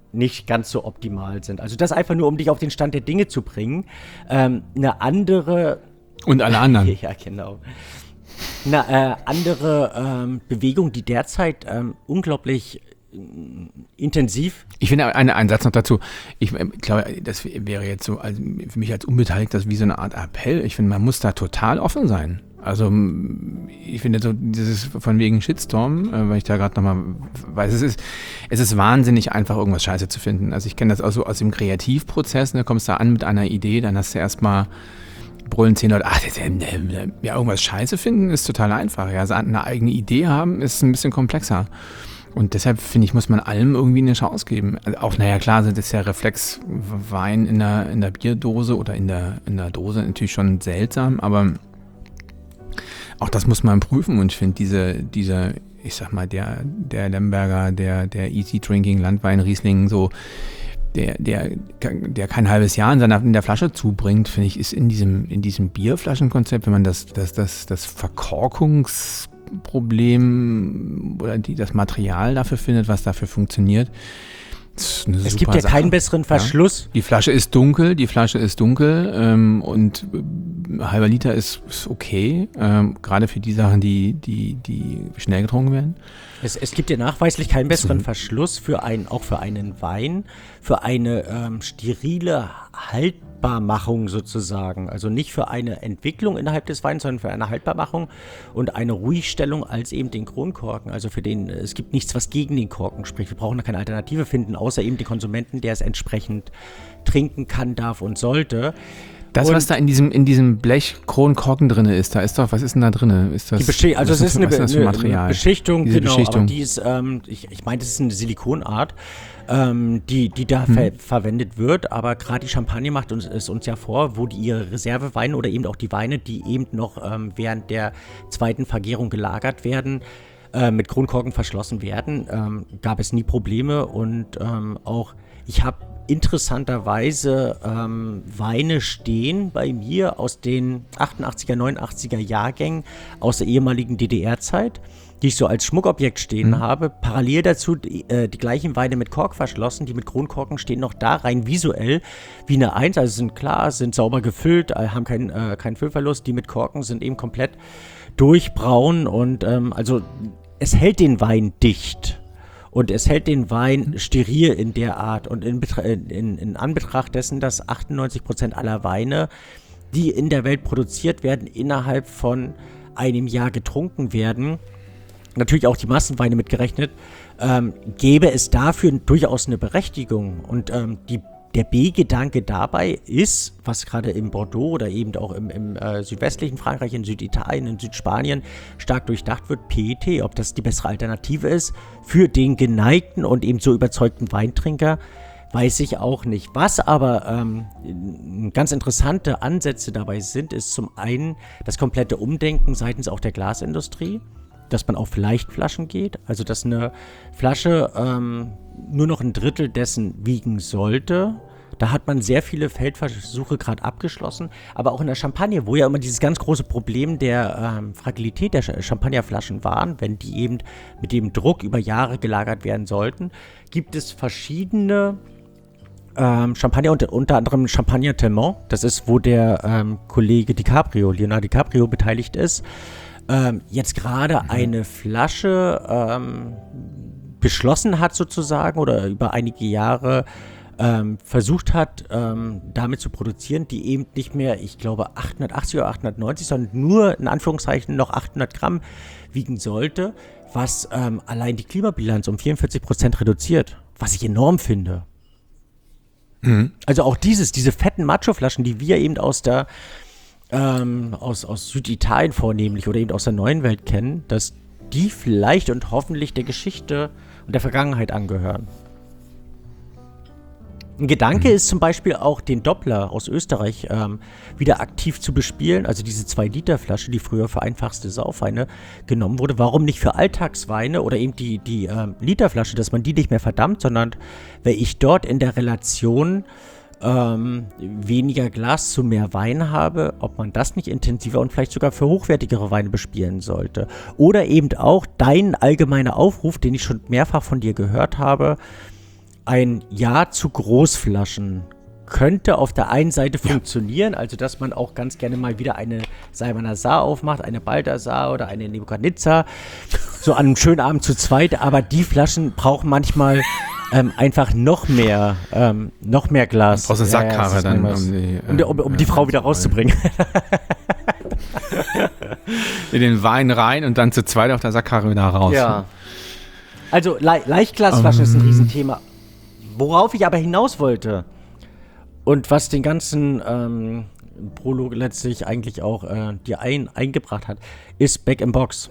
nicht ganz so optimal sind. Also das einfach nur, um dich auf den Stand der Dinge zu bringen. Ähm, eine andere... Und alle anderen. Ja, genau. Eine äh, andere ähm, Bewegung, die derzeit ähm, unglaublich äh, intensiv... Ich finde, ein, ein Satz noch dazu. Ich äh, glaube, das wäre jetzt so, also für mich als Unbeteiligter wie so eine Art Appell. Ich finde, man muss da total offen sein. Also ich finde so dieses von wegen Shitstorm, äh, weil ich da gerade nochmal weiß, es ist, es ist wahnsinnig einfach, irgendwas scheiße zu finden. Also ich kenne das auch so aus dem Kreativprozess, ne, kommst da an mit einer Idee, dann hast du erstmal brüllen zehn Leute, ach, das, äh, äh, ja, irgendwas scheiße finden ist total einfach. Ja, also eine eigene Idee haben ist ein bisschen komplexer. Und deshalb, finde ich, muss man allem irgendwie eine Chance geben. Also auch, naja, klar, das ist ja Reflexwein in der, in der Bierdose oder in der, in der Dose natürlich schon seltsam, aber auch das muss man prüfen und ich finde diese, diese, ich sag mal, der, der Lemberger, der, der Easy Drinking Landwein Riesling, so, der, der, der kein halbes Jahr in seiner, in der Flasche zubringt, finde ich, ist in diesem, in diesem Bierflaschenkonzept, wenn man das, das, das, das Verkorkungsproblem oder die, das Material dafür findet, was dafür funktioniert, es gibt ja Sache. Keinen besseren Verschluss. Ja. Die Flasche ist dunkel, die Flasche ist dunkel ähm, und äh, halber Liter ist, ist okay, ähm, gerade für die Sachen, die, die, die schnell getrunken werden. Es, es gibt ja nachweislich keinen besseren Verschluss für einen, auch für einen Wein, für eine ähm, sterile Haltbarmachung sozusagen. Also nicht für eine Entwicklung innerhalb des Weins, sondern für eine Haltbarmachung und eine Ruhigstellung als eben den Kronkorken. Also für den, es gibt nichts, was gegen den Korken spricht. Wir brauchen da keine Alternative finden, außer eben den Konsumenten, der es entsprechend trinken kann, darf und sollte. Das, und was da in diesem, in diesem Blech Kronkorken drin ist, da ist doch, was ist denn da drin? Ist das, die Beschi- also es ist, eine, ist eine, eine Beschichtung, Diese genau, Beschichtung. aber die ist, ähm, ich, ich meine, das ist eine Silikonart, ähm, die, die da hm. ver- verwendet wird, aber gerade die Champagne macht uns, es uns ja vor, wo die ihre Reserveweine oder eben auch die Weine, die eben noch ähm, während der zweiten Vergärung gelagert werden, äh, mit Kronkorken verschlossen werden, ähm, gab es nie Probleme und ähm, auch, ich habe interessanterweise ähm, Weine stehen bei mir aus den achtundachtziger, neunundachtziger Jahrgängen aus der ehemaligen D D R-Zeit, die ich so als Schmuckobjekt stehen mhm. habe. Parallel dazu die, äh, die gleichen Weine mit Kork verschlossen, die mit Kronkorken stehen noch da, rein visuell wie eine Eins, also sind klar, sind sauber gefüllt, äh, haben keinen äh, keinen Füllverlust. Die mit Korken sind eben komplett durchbraun und ähm, also es hält den Wein dicht. Und es hält den Wein steril in der Art. Und in, Betra- in, in Anbetracht dessen, dass achtundneunzig Prozent aller Weine, die in der Welt produziert werden, innerhalb von einem Jahr getrunken werden, natürlich auch die Massenweine mitgerechnet, ähm, gäbe es dafür durchaus eine Berechtigung. Und ähm, die Der B-Gedanke dabei ist, was gerade im Bordeaux oder eben auch im, im äh, südwestlichen Frankreich, in Süditalien, in Südspanien stark durchdacht wird, P E T, ob das die bessere Alternative ist für den geneigten und eben so überzeugten Weintrinker, weiß ich auch nicht. Was aber ähm, ganz interessante Ansätze dabei sind, ist zum einen das komplette Umdenken seitens auch der Glasindustrie, dass man auf Leichtflaschen geht, also dass eine Flasche ähm, nur noch ein Drittel dessen wiegen sollte. Da hat man sehr viele Feldversuche gerade abgeschlossen, aber auch in der Champagne, wo ja immer dieses ganz große Problem der ähm, Fragilität der Champagnerflaschen waren, wenn die eben mit dem Druck über Jahre gelagert werden sollten, gibt es verschiedene ähm, Champagner, unter, unter anderem Champagner Telmont, das ist, wo der ähm, Kollege DiCaprio, Leonardo DiCaprio beteiligt ist, ähm, jetzt gerade mhm. eine Flasche ähm, beschlossen hat sozusagen oder über einige Jahre ähm, versucht hat, ähm, damit zu produzieren, die eben nicht mehr, ich glaube, achthundertachtzig oder achthundertneunzig, sondern nur in Anführungszeichen noch achthundert Gramm wiegen sollte, was ähm, allein die Klimabilanz um vierundvierzig Prozent reduziert, was ich enorm finde. Mhm. Also auch dieses, diese fetten Macho-Flaschen, die wir eben aus der ähm, aus, aus Süditalien vornehmlich oder eben aus der neuen Welt kennen, dass die vielleicht und hoffentlich der Geschichte und der Vergangenheit angehören. Ein Gedanke mhm. ist zum Beispiel auch, den Doppler aus Österreich ähm, wieder aktiv zu bespielen, also diese zwei Liter Flasche, die früher für einfachste Saufweine genommen wurde. Warum nicht für Alltagsweine oder eben die, die ähm, Literflasche, dass man die nicht mehr verdammt, sondern wenn ich dort in der Relation ähm, weniger Glas zu mehr Wein habe, ob man das nicht intensiver und vielleicht sogar für hochwertigere Weine bespielen sollte. Oder eben auch dein allgemeiner Aufruf, den ich schon mehrfach von dir gehört habe, ein Ja zu Großflaschen könnte auf der einen Seite funktionieren, also dass man auch ganz gerne mal wieder eine Salmaner Saar aufmacht, eine Balthasar oder eine Nebukadnezar, so an einem schönen Abend zu zweit, aber die Flaschen brauchen manchmal ähm, einfach noch mehr, ähm, noch mehr Glas. Aus der Sackkarre ja, dann, um die, um, die, um, um die Frau wieder rauszubringen. In den Wein rein und dann zu zweit auf der Sackkarre wieder raus. Ja. Also Le Leichtglasflaschen um. ist ein Riesenthema. Worauf ich aber hinaus wollte und was den ganzen ähm, Prolog letztlich eigentlich auch äh, dir ein, eingebracht hat, ist Bag-in-Box.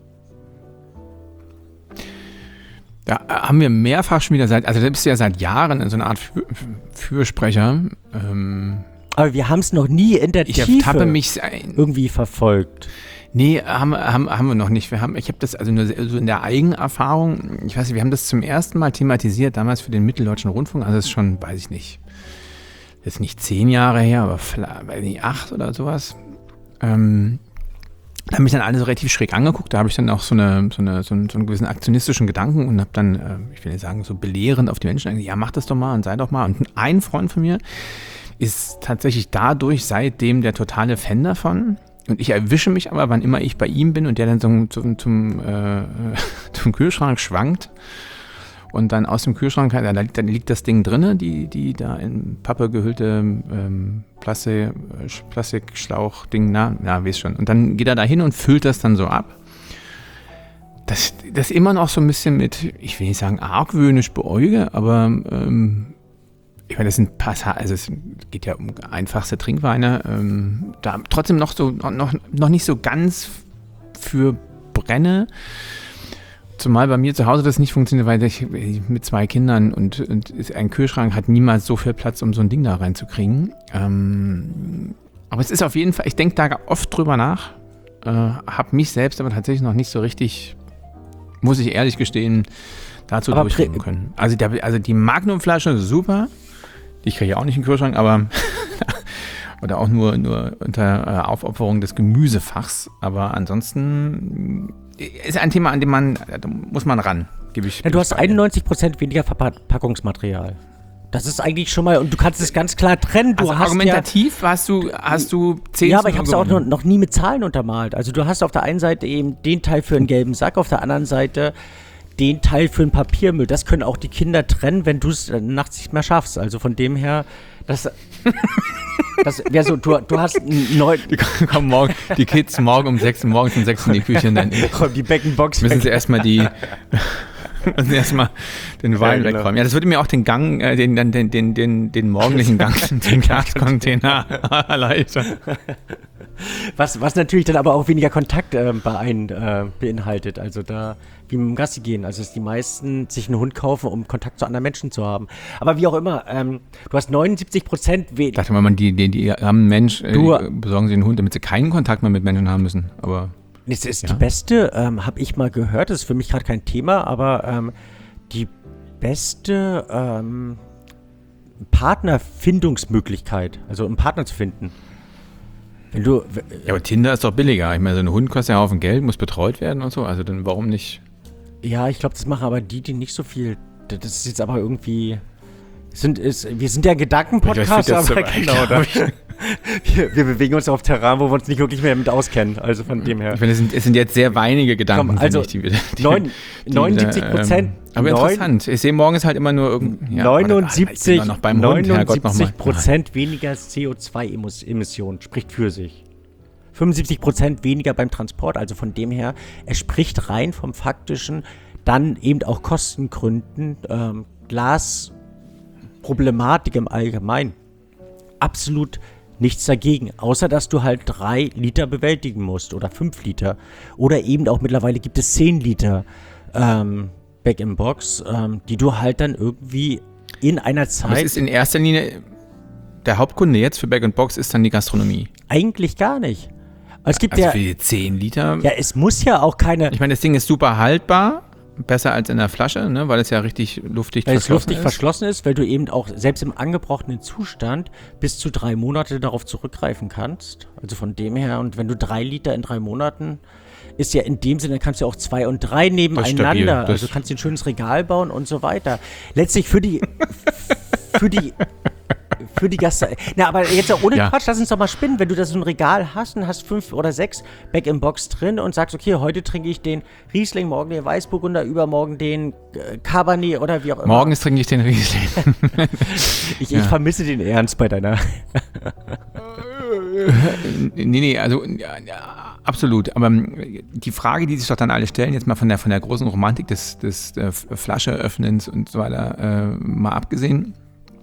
Da haben wir mehrfach schon wieder seit, also da bist du ja seit Jahren in so einer Art Für Fürsprecher. Ähm, aber wir haben es noch nie in der ich Tiefe ertappe mich irgendwie verfolgt. Nee, haben, haben, haben wir noch nicht. Wir haben, ich habe das also nur so in der Eigenerfahrung, ich weiß nicht, wir haben das zum ersten Mal thematisiert, damals für den Mitteldeutschen Rundfunk, also das ist schon, weiß ich nicht, jetzt nicht zehn Jahre her, aber vielleicht, weiß nicht, acht oder sowas. Ähm, da haben mich dann alle so relativ schräg angeguckt, da habe ich dann auch so, eine, so, eine, so, einen, so einen gewissen aktionistischen Gedanken und habe dann, äh, ich will nicht sagen, so belehrend auf die Menschen gesagt, ja, mach das doch mal und sei doch mal. Und ein Freund von mir ist tatsächlich dadurch seitdem der totale Fan davon. Und ich erwische mich aber, wann immer ich bei ihm bin und der dann so zum, zum, äh, zum Kühlschrank schwankt und dann aus dem Kühlschrank, da liegt, dann liegt das Ding drin, die, die da in Pappe gehüllte ähm, Plastik, Plastikschlauch-Ding, na, na, weiß schon. Und dann geht er da hin und füllt das dann so ab. Das, das immer noch so ein bisschen mit, ich will nicht sagen argwöhnisch beäuge, aber ähm, ich meine, das sind Passage, also es geht ja um einfachste Trinkweine, ähm, da trotzdem noch so noch, noch nicht so ganz für brenne. Zumal bei mir zu Hause das nicht funktioniert, weil ich mit zwei Kindern und, und ein Kühlschrank hat niemals so viel Platz, um so ein Ding da reinzukriegen. Ähm, aber es ist auf jeden Fall, ich denke da oft drüber nach, äh, habe mich selbst aber tatsächlich noch nicht so richtig, muss ich ehrlich gestehen, dazu aber durchbringen können. Also, der, also die Magnumflasche, super. Die kriege ich auch nicht in den Kühlschrank, aber oder auch nur, nur unter äh, Aufopferung des Gemüsefachs. Aber ansonsten ist ein Thema, an dem man, da muss man ran. Gebe ich, ja, du hast einundneunzig Prozent weniger Verpackungsmaterial. Das ist eigentlich schon mal, und du kannst es ganz klar trennen. Du also hast argumentativ ja, hast du, hast du zehn. Ja, aber ich habe es auch noch, noch nie mit Zahlen untermalt. Also du hast auf der einen Seite eben den Teil für einen gelben Sack, auf der anderen Seite den Teil für den Papiermüll. Das können auch die Kinder trennen, wenn du es nachts nicht mehr schaffst. Also von dem her, das, das wäre so, du, du hast neu. Die kommen morgen, die Kids morgen um sechs Uhr morgens um sechs in die Küche und dann die Bag-in-Box müssen sie erstmal die müssen erstmal den Wein ja, genau. wegräumen. Ja, das würde mir auch den Gang, äh, den, den, den, den, den, den morgendlichen Gang, den Glascontainer erleichtern. Was, was natürlich dann aber auch weniger Kontakt äh, bei einem äh, beinhaltet. Also da, wie mit dem Gassi gehen. Also dass die meisten sich einen Hund kaufen, um Kontakt zu anderen Menschen zu haben. Aber wie auch immer, ähm, du hast neunundsiebzig Prozent weniger. Ich dachte mal, man, die, die, die haben einen Mensch, äh, du, besorgen sie einen Hund, damit sie keinen Kontakt mehr mit Menschen haben müssen. Aber das ist ja. die beste, ähm, habe ich mal gehört, das ist für mich gerade kein Thema, aber ähm, die beste ähm, Partnerfindungsmöglichkeit, also einen Partner zu finden. Wenn du, w- ja, aber Tinder ist doch billiger. Ich meine, so ein Hund kostet ja einen Haufen Geld, muss betreut werden und so. Also dann warum nicht? Ja, ich glaube, das machen aber die, die nicht so viel. Das ist jetzt aber irgendwie. Sind, ist, wir sind ja ein Gedankenpodcast, aber so genau. Da, wir, wir bewegen uns auf Terrain, wo wir uns nicht wirklich mehr mit auskennen. Also von dem her. Ich meine, es sind, es sind jetzt sehr weinige Gedanken. Komm, also ich, die, die, die, neunundsiebzig Prozent. Ähm, aber neun, interessant. Ich sehe morgens halt immer nur irgendwie. Ja, neunundsiebzig Prozent weniger C O zwei Emissionen spricht für sich. fünfundsiebzig Prozent weniger beim Transport. Also von dem her, es spricht rein vom faktischen, dann eben auch Kostengründen, ähm, Glasproblematik im Allgemeinen. Absolut nichts dagegen, außer dass du halt drei Liter bewältigen musst oder fünf Liter. Oder eben auch mittlerweile gibt es zehn Liter ähm, Bag-in-Box, ähm, die du halt dann irgendwie in einer Zeit... Aber es ist in erster Linie, der Hauptkunde jetzt für Bag-in-Box ist dann die Gastronomie. Eigentlich gar nicht. Es gibt also ja, für die zehn Liter... Ja, es muss ja auch keine... Ich meine, das Ding ist super haltbar, besser als in der Flasche, ne? Weil es ja richtig luftig weil verschlossen es luftig ist. verschlossen ist, weil du eben auch selbst im angebrochenen Zustand bis zu drei Monate darauf zurückgreifen kannst. Also von dem her, und wenn du drei Liter in drei Monaten, ist ja in dem Sinne, kannst du auch zwei und drei nebeneinander. Also kannst du ein schönes Regal bauen und so weiter. Letztlich für die für die Für die Gast. Na, aber jetzt auch ohne Ja. Quatsch, lass uns doch mal spinnen. Wenn du da so ein Regal hast und hast fünf oder sechs Back-in-Box drin und sagst, okay, heute trinke ich den Riesling, morgen den Weißburgunder, übermorgen den äh, Cabernet oder wie auch immer. Morgens trinke ich den Riesling. Ich, Ja. ich vermisse den Ernst bei deiner. nee, nee, also ja, ja, absolut. Aber ähm, die Frage, die sich doch dann alle stellen, jetzt mal von der, von der großen Romantik des, des äh, Flascheöffnens und so weiter äh, mal abgesehen.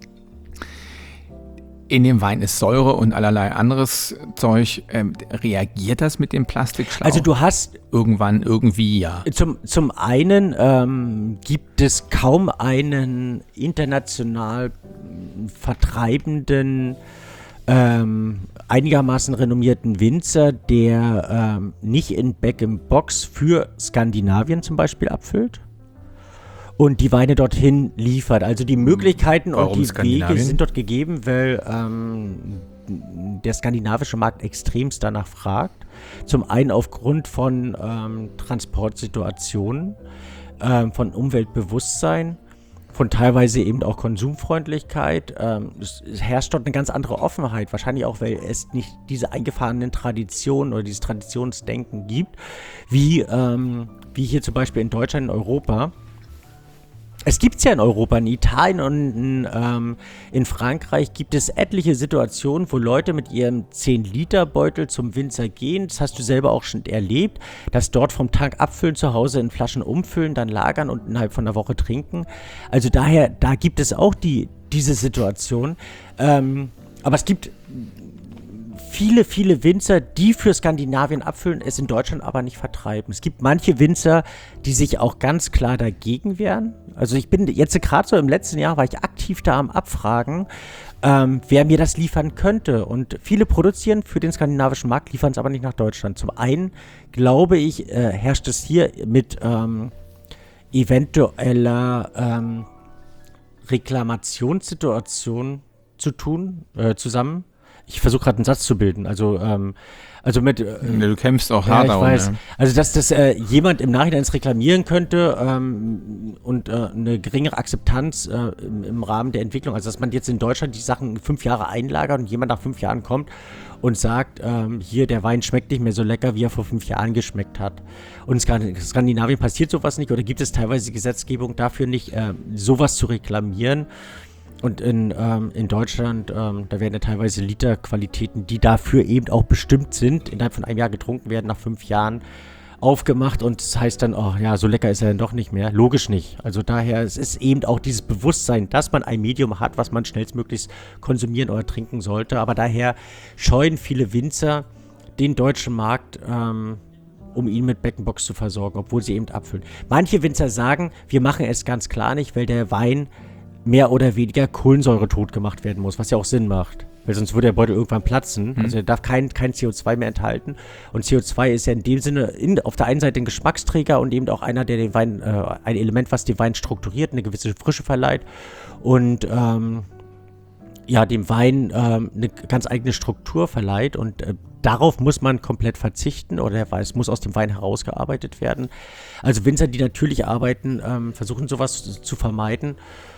In dem Wein ist Säure und allerlei anderes Zeug. Ähm, reagiert das mit dem Plastikschlauch? Also du hast Irgendwann, irgendwie, ja. zum, zum einen ähm, gibt es kaum einen international vertreibenden, ähm, einigermaßen renommierten Winzer, der ähm, nicht in Bag-in-Box für Skandinavien zum Beispiel abfüllt und die Weine dorthin liefert. Also die Möglichkeiten Warum und die Wege Skandinavien? sind dort gegeben, weil ähm, der skandinavische Markt extremst danach fragt. Zum einen aufgrund von ähm, Transportsituationen, ähm, von Umweltbewusstsein, von teilweise eben auch Konsumfreundlichkeit. Ähm, es, es herrscht dort eine ganz andere Offenheit. Wahrscheinlich auch, weil es nicht diese eingefahrenen Traditionen oder dieses Traditionsdenken gibt, wie, ähm, wie hier zum Beispiel in Deutschland, in Europa. Es gibt es ja in Europa, in Italien und in, ähm, in Frankreich gibt es etliche Situationen, wo Leute mit ihrem zehn Liter Beutel zum Winzer gehen. Das hast du selber auch schon erlebt, dass dort vom Tank abfüllen, zu Hause in Flaschen umfüllen, dann lagern und innerhalb von einer Woche trinken. Also daher, da gibt es auch die, diese Situation. Ähm, aber es gibt viele, viele Winzer, die für Skandinavien abfüllen, es in Deutschland aber nicht vertreiben. Es gibt manche Winzer, die sich auch ganz klar dagegen wehren. Also ich bin jetzt gerade so im letzten Jahr, war ich aktiv da am Abfragen, ähm, wer mir das liefern könnte. Und viele produzieren für den skandinavischen Markt, liefern es aber nicht nach Deutschland. Zum einen, glaube ich, äh, herrscht es hier mit ähm, eventueller ähm, Reklamationssituation zu tun, äh, zusammen. Ich versuche gerade einen Satz zu bilden, also ähm, also mit äh, Du kämpfst auch ja, hart ich darum. weiß. Ja. Also dass das äh, jemand im Nachhinein reklamieren könnte ähm, und äh, eine geringere Akzeptanz äh, im, im Rahmen der Entwicklung, also dass man jetzt in Deutschland die Sachen fünf Jahre einlagert und jemand nach fünf Jahren kommt und sagt, ähm, hier, der Wein schmeckt nicht mehr so lecker, wie er vor fünf Jahren geschmeckt hat. Und in Skandinavien passiert sowas nicht oder gibt es teilweise Gesetzgebung dafür nicht, äh, sowas zu reklamieren. Und in, ähm, in Deutschland, ähm, da werden ja teilweise Literqualitäten, die dafür eben auch bestimmt sind, innerhalb von einem Jahr getrunken werden, nach fünf Jahren aufgemacht und das heißt dann, oh ja, so lecker ist er dann doch nicht mehr. Logisch nicht. Also daher, es ist eben auch dieses Bewusstsein, dass man ein Medium hat, was man schnellstmöglichst konsumieren oder trinken sollte. Aber daher scheuen viele Winzer den deutschen Markt, ähm, um ihn mit Bag-in-Box zu versorgen, obwohl sie eben abfüllen. Manche Winzer sagen, wir machen es ganz klar nicht, weil der Wein mehr oder weniger Kohlensäure tot gemacht werden muss, was ja auch Sinn macht. Weil sonst würde der Beutel irgendwann platzen. Mhm. Also er darf kein, kein C O zwei mehr enthalten. Und C O zwei ist ja in dem Sinne in, auf der einen Seite ein Geschmacksträger und eben auch einer, der den Wein, äh, ein Element, was den Wein strukturiert, eine gewisse Frische verleiht und ähm, ja, dem Wein ähm, eine ganz eigene Struktur verleiht. Und äh, darauf muss man komplett verzichten oder der Wein muss aus dem Wein herausgearbeitet werden. Also Winzer, die natürlich arbeiten, ähm, versuchen sowas zu vermeiden.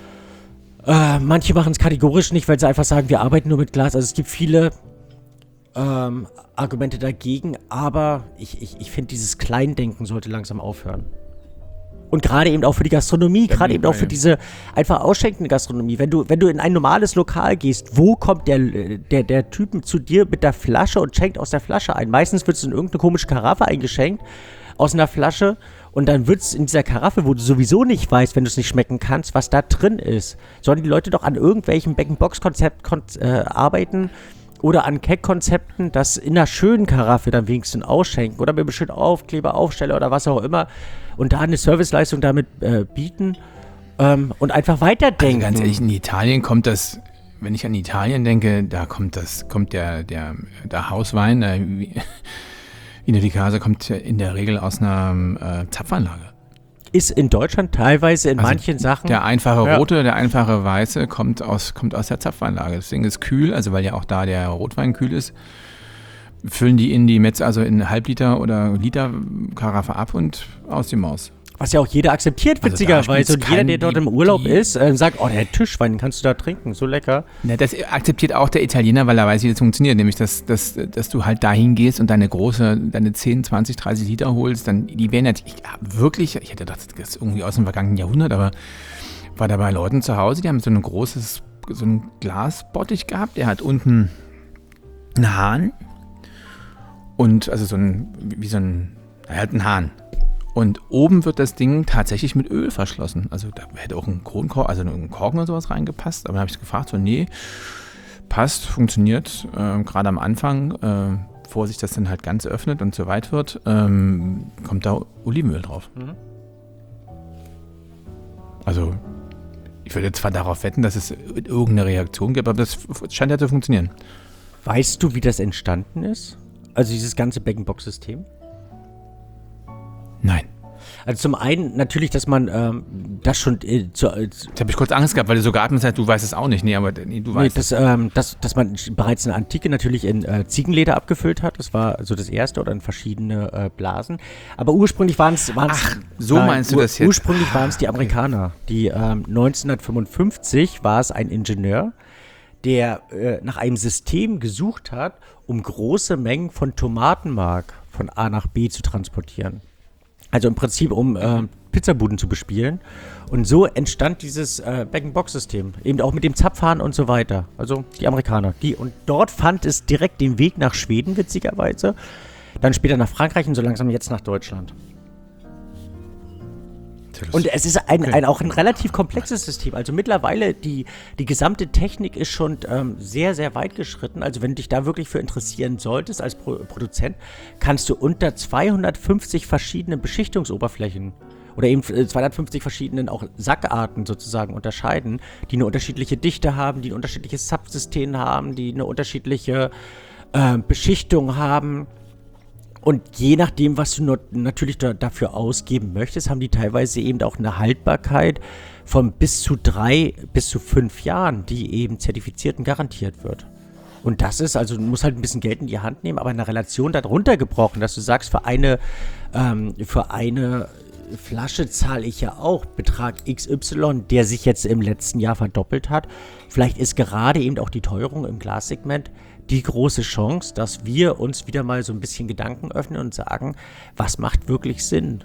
Äh, manche machen es kategorisch nicht, weil sie einfach sagen, wir arbeiten nur mit Glas. Also es gibt viele ähm, Argumente dagegen, aber ich, ich, ich finde, dieses Kleindenken sollte langsam aufhören. Und gerade eben auch für die Gastronomie, gerade eben auch für diese einfach ausschenkende Gastronomie. Wenn du, wenn du in ein normales Lokal gehst, wo kommt der, der, der Typ zu dir mit der Flasche und schenkt aus der Flasche ein? Meistens wird es in irgendeine komische Karaffe eingeschenkt, aus einer Flasche. Und dann wird es in dieser Karaffe, wo du sowieso nicht weißt, wenn du es nicht schmecken kannst, was da drin ist. Sollen die Leute doch an irgendwelchen Bag-in-Box-Konzept äh, arbeiten oder an Keck-Konzepten, das in einer schönen Karaffe dann wenigstens ausschenken oder mit einem schönen Aufkleber, Aufsteller oder was auch immer und da eine Serviceleistung damit äh, bieten ähm, und einfach weiterdenken. Also ganz ehrlich, in Italien kommt das, wenn ich an Italien denke, da kommt das, kommt der, der, der Hauswein, der Vino di Casa kommt in der Regel aus einer äh, Zapfanlage. ist in Deutschland teilweise in Also manchen Sachen. Der einfache Ja. rote, der einfache weiße kommt aus, kommt aus der Zapfanlage. Das Ding ist kühl, also weil ja auch da der Rotwein kühl ist. Füllen die in die Metz, also in Halbliter oder Liter Karaffe ab und aus die Maus. Was ja auch jeder akzeptiert, Also da witzigerweise. spielt's Und jeder, kein- der dort im die- Urlaub die- ist, äh, sagt, oh, der Tischwein, den kannst du da trinken, so lecker. Na, das akzeptiert auch der Italiener, weil er weiß, wie das funktioniert. Nämlich, dass, dass, dass du halt dahin gehst und deine große, deine zehn, zwanzig, dreißig Liter holst. Dann, die werden natürlich, ich hab wirklich, ich hätte gedacht, das ist irgendwie aus dem vergangenen Jahrhundert, aber war da bei Leuten zu Hause, die haben so ein großes, so ein Glasbottich gehabt. Der hat unten einen Hahn und, also so ein, wie so ein, er hat einen Hahn. Und oben wird das Ding tatsächlich mit Öl verschlossen. Also da hätte auch ein Kronkorken, also ein Korken oder sowas reingepasst. Aber dann habe ich gefragt, so nee, passt, funktioniert. Äh, Gerade am Anfang, äh, bevor sich das dann halt ganz öffnet und so weit wird, ähm, kommt da Olivenöl drauf. Mhm. Also ich würde zwar darauf wetten, dass es irgendeine Reaktion gibt, aber das scheint ja zu funktionieren. Weißt du, wie das entstanden ist? Also dieses ganze Bag-and-Box-System? Nein. Also zum einen natürlich, dass man ähm, das schon äh, zu, äh, Jetzt habe ich kurz Angst gehabt, weil du so geatmet hast, du weißt es auch nicht. Nee, aber nee, du nee, weißt dass, ähm, dass, dass man bereits in der Antike natürlich in äh, Ziegenleder abgefüllt hat. Das war so das erste oder in verschiedene äh, Blasen. Aber ursprünglich waren es... Ach, so meinst du das jetzt? Ursprünglich waren es die Amerikaner. Die ähm, neunzehnhundertfünfundfünfzig war es ein Ingenieur, der äh, nach einem System gesucht hat, um große Mengen von Tomatenmark von A nach B zu transportieren. Also im Prinzip, um äh, Pizzabuden zu bespielen. Und so entstand dieses äh, Bag-and-Box-System. Eben auch mit dem Zapfhahn und so weiter. Also die Amerikaner. Die, und dort fand es direkt den Weg nach Schweden, witzigerweise. Dann später nach Frankreich und so langsam jetzt nach Deutschland. Und es ist ein, ein, auch ein relativ komplexes System. Also mittlerweile, die, die gesamte Technik ist schon ähm, sehr, sehr weit geschritten. Also wenn du dich da wirklich für interessieren solltest als Pro- Produzent, kannst du unter zweihundertfünfzig verschiedene Beschichtungsoberflächen oder eben äh, zweihundertfünfzig verschiedenen auch Sackarten sozusagen unterscheiden, die eine unterschiedliche Dichte haben, die ein unterschiedliches Subsystem haben, die eine unterschiedliche äh, Beschichtung haben. Und je nachdem, was du not- natürlich da, dafür ausgeben möchtest, haben die teilweise eben auch eine Haltbarkeit von bis zu drei bis zu fünf Jahren, die eben zertifiziert und garantiert wird. Und das ist, also du musst halt ein bisschen Geld in die Hand nehmen, aber in der Relation darunter gebrochen, dass du sagst, für eine, ähm, für eine Flasche zahle ich ja auch Betrag X Y, der sich jetzt im letzten Jahr verdoppelt hat. Vielleicht ist gerade eben auch die Teuerung im Glassegment die große Chance, dass wir uns wieder mal so ein bisschen Gedanken öffnen und sagen, was macht wirklich Sinn?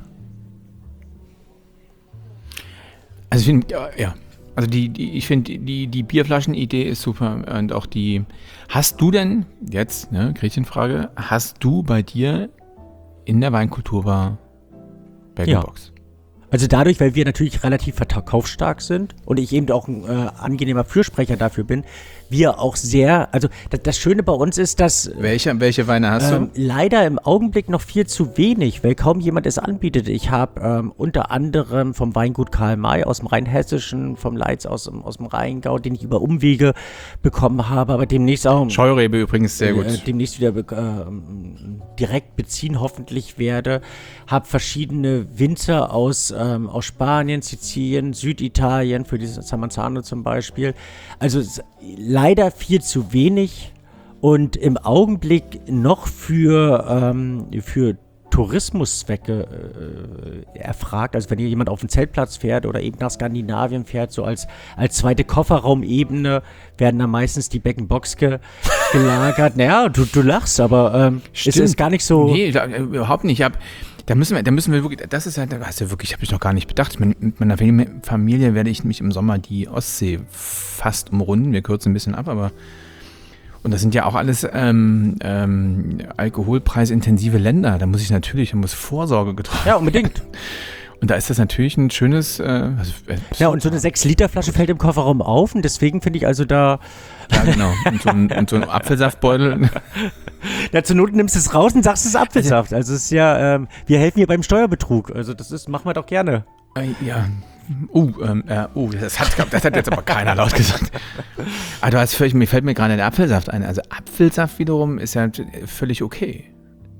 Also ich finde, ja, ja. Also die, die, ich finde, die, die Bierflaschen-Idee ist super. Und auch die, hast du denn, jetzt, ne, Gretchenfrage, hast du bei dir in der Weinkulturbar Bag-and-Box? Also dadurch, weil wir natürlich relativ verkaufsstark sind und ich eben auch ein äh, angenehmer Fürsprecher dafür bin, wir auch sehr, also das, das Schöne bei uns ist, dass Welche, welche Weine hast ähm, du? leider im Augenblick noch viel zu wenig, weil kaum jemand es anbietet. Ich habe ähm, unter anderem vom Weingut Karl May aus dem Rheinhessischen, vom Leitz aus, dem- aus dem Rheingau, den ich über Umwege bekommen habe, aber demnächst auch Scheurebe übrigens, sehr gut. äh, demnächst wieder be- ähm, direkt beziehen hoffentlich werde. Habe verschiedene Winzer aus, ähm, aus Spanien, Sizilien, Süditalien, für dieses Samanzano zum Beispiel. Also s- leider viel zu wenig und im Augenblick noch für, ähm, für Tourismuszwecke äh, erfragt. Also wenn hier jemand auf den Zeltplatz fährt oder eben nach Skandinavien fährt, so als, als zweite Kofferraumebene werden da meistens die Bag-and-Box ge gelagert. Naja, du, du lachst, aber ähm, es Stimmt. ist gar nicht so... Nee, da, äh, überhaupt nicht. Ich hab, da müssen wir, da müssen wir wirklich, das ist halt, das ist ja wirklich, habe ich noch gar nicht bedacht. Ich mein, mit meiner Familie, Familie werde ich mich im Sommer die Ostsee fast umrunden. Wir kürzen ein bisschen ab, aber und das sind ja auch alles ähm, ähm, alkoholpreisintensive Länder. Da muss ich natürlich, da muss Vorsorge getroffen Ja, unbedingt. Und da ist das natürlich ein schönes. Äh, also, äh, Ja, und so eine sechs Liter Flasche fällt im Kofferraum auf und deswegen finde ich also da... ja, genau. Und so ein, und so ein Apfelsaftbeutel. Ja, zur Not nimmst du es raus und sagst, es ist Apfelsaft. Also es ist ja, ähm, wir helfen hier beim Steuerbetrug. Also das ist, machen wir doch gerne. Äh, ja. Uh, ähm, äh, uh, das hat, das hat jetzt aber keiner laut gesagt. Aber du hast völlig, mir fällt mir gerade der Apfelsaft ein. Also Apfelsaft wiederum ist ja völlig okay.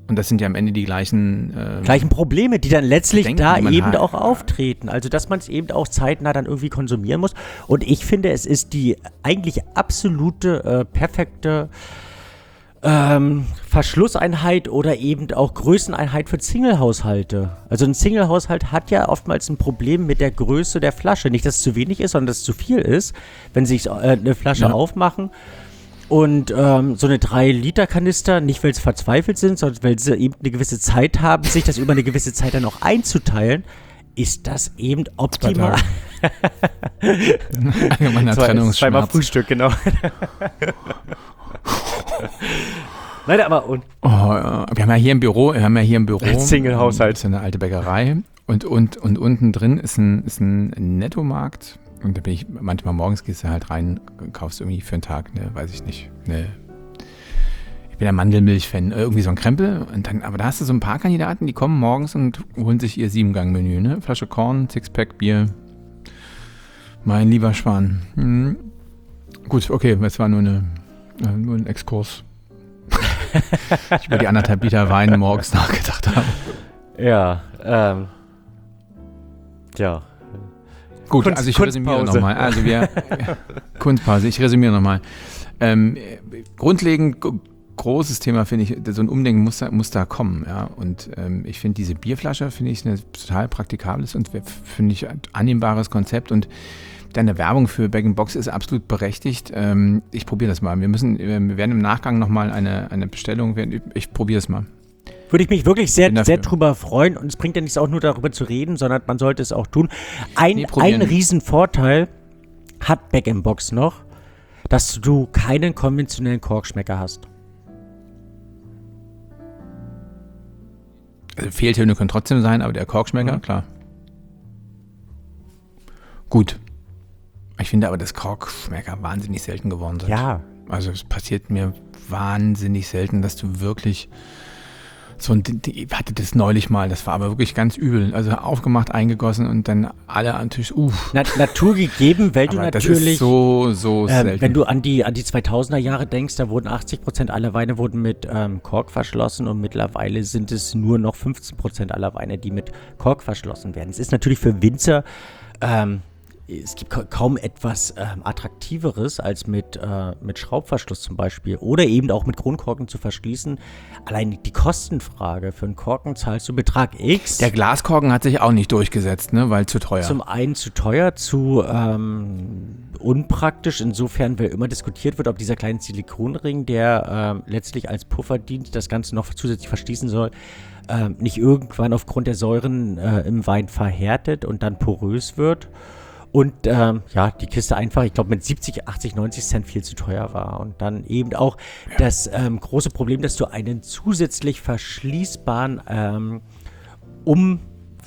Und das sind ja am Ende die gleichen... Äh, gleichen Probleme, die dann letztlich Denken, da eben hat. auch auftreten. Also, dass man es eben auch zeitnah dann irgendwie konsumieren muss. Und ich finde, es ist die eigentlich absolute, äh, perfekte ähm, Verschlusseinheit oder eben auch Größeneinheit für Single-Haushalte. Also, ein Single-Haushalt hat ja oftmals ein Problem mit der Größe der Flasche. Nicht, dass es zu wenig ist, sondern dass es zu viel ist, wenn sie äh, eine Flasche ja. aufmachen. Und ähm, so eine drei Liter Kanister, nicht weil sie verzweifelt sind, sondern weil sie eben eine gewisse Zeit haben, sich das über eine gewisse Zeit dann auch einzuteilen, ist das eben optimal. Allgemeiner Trennungsschmerz. Zweimal Frühstück, genau. Nein, aber und oh, ja. Wir haben ja hier im Büro, wir haben ja hier im Büro Single-Haushalt. Das ist eine alte Bäckerei und, und, und unten drin ist ein, ist ein Nettomarkt. Und da bin ich, manchmal morgens gehst du halt rein, kaufst irgendwie für einen Tag, ne, weiß ich nicht, ne, ich bin der Mandelmilch-Fan, irgendwie so ein Krempel. Und dann, aber da hast du so ein paar Kandidaten, die kommen morgens und holen sich ihr Siebengang-Menü, ne, Flasche Korn, Sixpack, Bier, mein lieber Schwan. Hm. Gut, okay, das war nur, eine, nur ein Exkurs. Ich über die anderthalb Liter Wein morgens nachgedacht habe. Ja, ähm, ja. Gut, Kunst, also ich resümiere nochmal. Also wir Kunstpause, ich resümiere nochmal. Ähm, grundlegend g- großes Thema finde ich, so ein Umdenken muss da, muss da kommen. Ja? Und ähm, ich finde diese Bierflasche, finde ich, ein total praktikables und finde ich ein annehmbares Konzept. Und deine Werbung für Bag-in-Box ist absolut berechtigt. Ähm, ich probiere das mal. Wir müssen, wir werden im Nachgang nochmal eine, eine Bestellung, ich probiere es mal. Würde ich mich wirklich sehr, sehr drüber freuen. Und es bringt ja nichts auch nur darüber zu reden, sondern man sollte es auch tun. Ein, nee, ein Riesenvorteil hat Bag-in-Box noch, dass du keinen konventionellen Korkschmecker hast. Also Fehltöne können trotzdem sein, aber der Korkschmecker, mhm. klar. Gut. Ich finde aber, dass Korkschmecker wahnsinnig selten geworden sind. Ja. Also es passiert mir wahnsinnig selten, dass du wirklich... So ein, ich hatte das neulich mal, das war aber wirklich ganz übel. Also aufgemacht, eingegossen und dann alle am Tisch, uff. Na, Natur gegeben, weil du aber natürlich, das ist so, so ähm, selten. Wenn du an die, an die zweitausender Jahre denkst, da wurden achtzig Prozent aller Weine wurden mit ähm, Kork verschlossen und mittlerweile sind es nur noch fünfzehn Prozent aller Weine, die mit Kork verschlossen werden. Es ist natürlich für Winzer, ähm, es gibt ka- kaum etwas ähm, Attraktiveres, als mit, äh, mit Schraubverschluss zum Beispiel oder eben auch mit Kronkorken zu verschließen. Allein die Kostenfrage, für einen Korken zahlst du Betrag X. Der Glaskorken hat sich auch nicht durchgesetzt, ne, weil zu teuer. Zum einen zu teuer, zu ähm, unpraktisch, insofern, weil immer diskutiert wird, ob dieser kleine Silikonring, der ähm, letztlich als Puffer dient, das Ganze noch zusätzlich verschließen soll, ähm, nicht irgendwann aufgrund der Säuren äh, im Wein verhärtet und dann porös wird. Und ähm, ja, die Kiste einfach, ich glaube, mit siebzig, achtzig, neunzig Cent viel zu teuer war. Und dann eben auch ja. das ähm, große Problem, dass du einen zusätzlich verschließbaren ähm, um,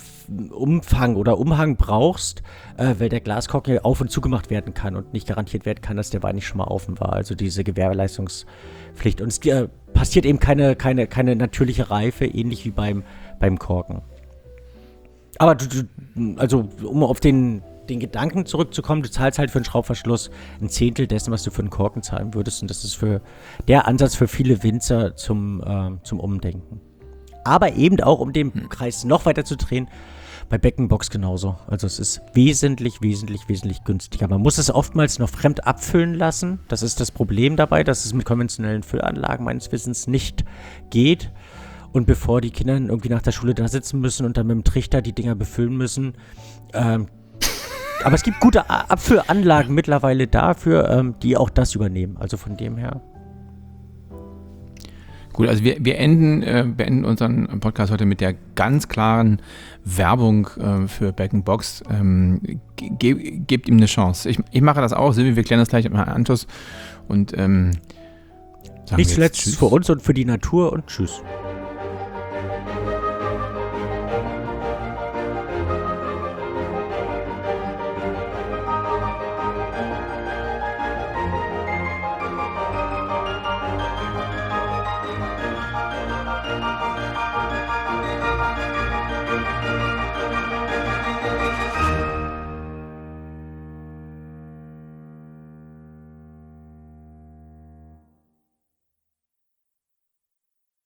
Umfang oder Umhang brauchst, äh, weil der Glaskorken ja auf- und zugemacht werden kann und nicht garantiert werden kann, dass der Wein nicht schon mal offen war. Also diese Gewährleistungspflicht. Und es äh, passiert eben keine, keine, keine natürliche Reife, ähnlich wie beim, beim Korken. Aber du, du, also um auf den den Gedanken zurückzukommen, du zahlst halt für einen Schraubverschluss ein Zehntel dessen, was du für einen Korken zahlen würdest. Und das ist für der Ansatz für viele Winzer zum, äh, zum Umdenken. Aber eben auch, um den Kreis noch weiter zu drehen, bei Bag-in-Box genauso. Also es ist wesentlich, wesentlich, wesentlich günstiger. Man muss es oftmals noch fremd abfüllen lassen. Das ist das Problem dabei, dass es mit konventionellen Füllanlagen meines Wissens nicht geht. Und bevor die Kinder irgendwie nach der Schule da sitzen müssen und dann mit dem Trichter die Dinger befüllen müssen, ähm, aber es gibt gute Abfüllanlagen mittlerweile dafür, ähm, die auch das übernehmen. Also von dem her. Gut, also wir, wir enden, äh, beenden unseren Podcast heute mit der ganz klaren Werbung äh, für Bag-in-Box. Ähm, ge- gebt ihm eine Chance. Ich, ich mache das auch, Silvi, wir klären das gleich im Anschluss. Und ähm, nicht zuletzt für uns und für die Natur und tschüss.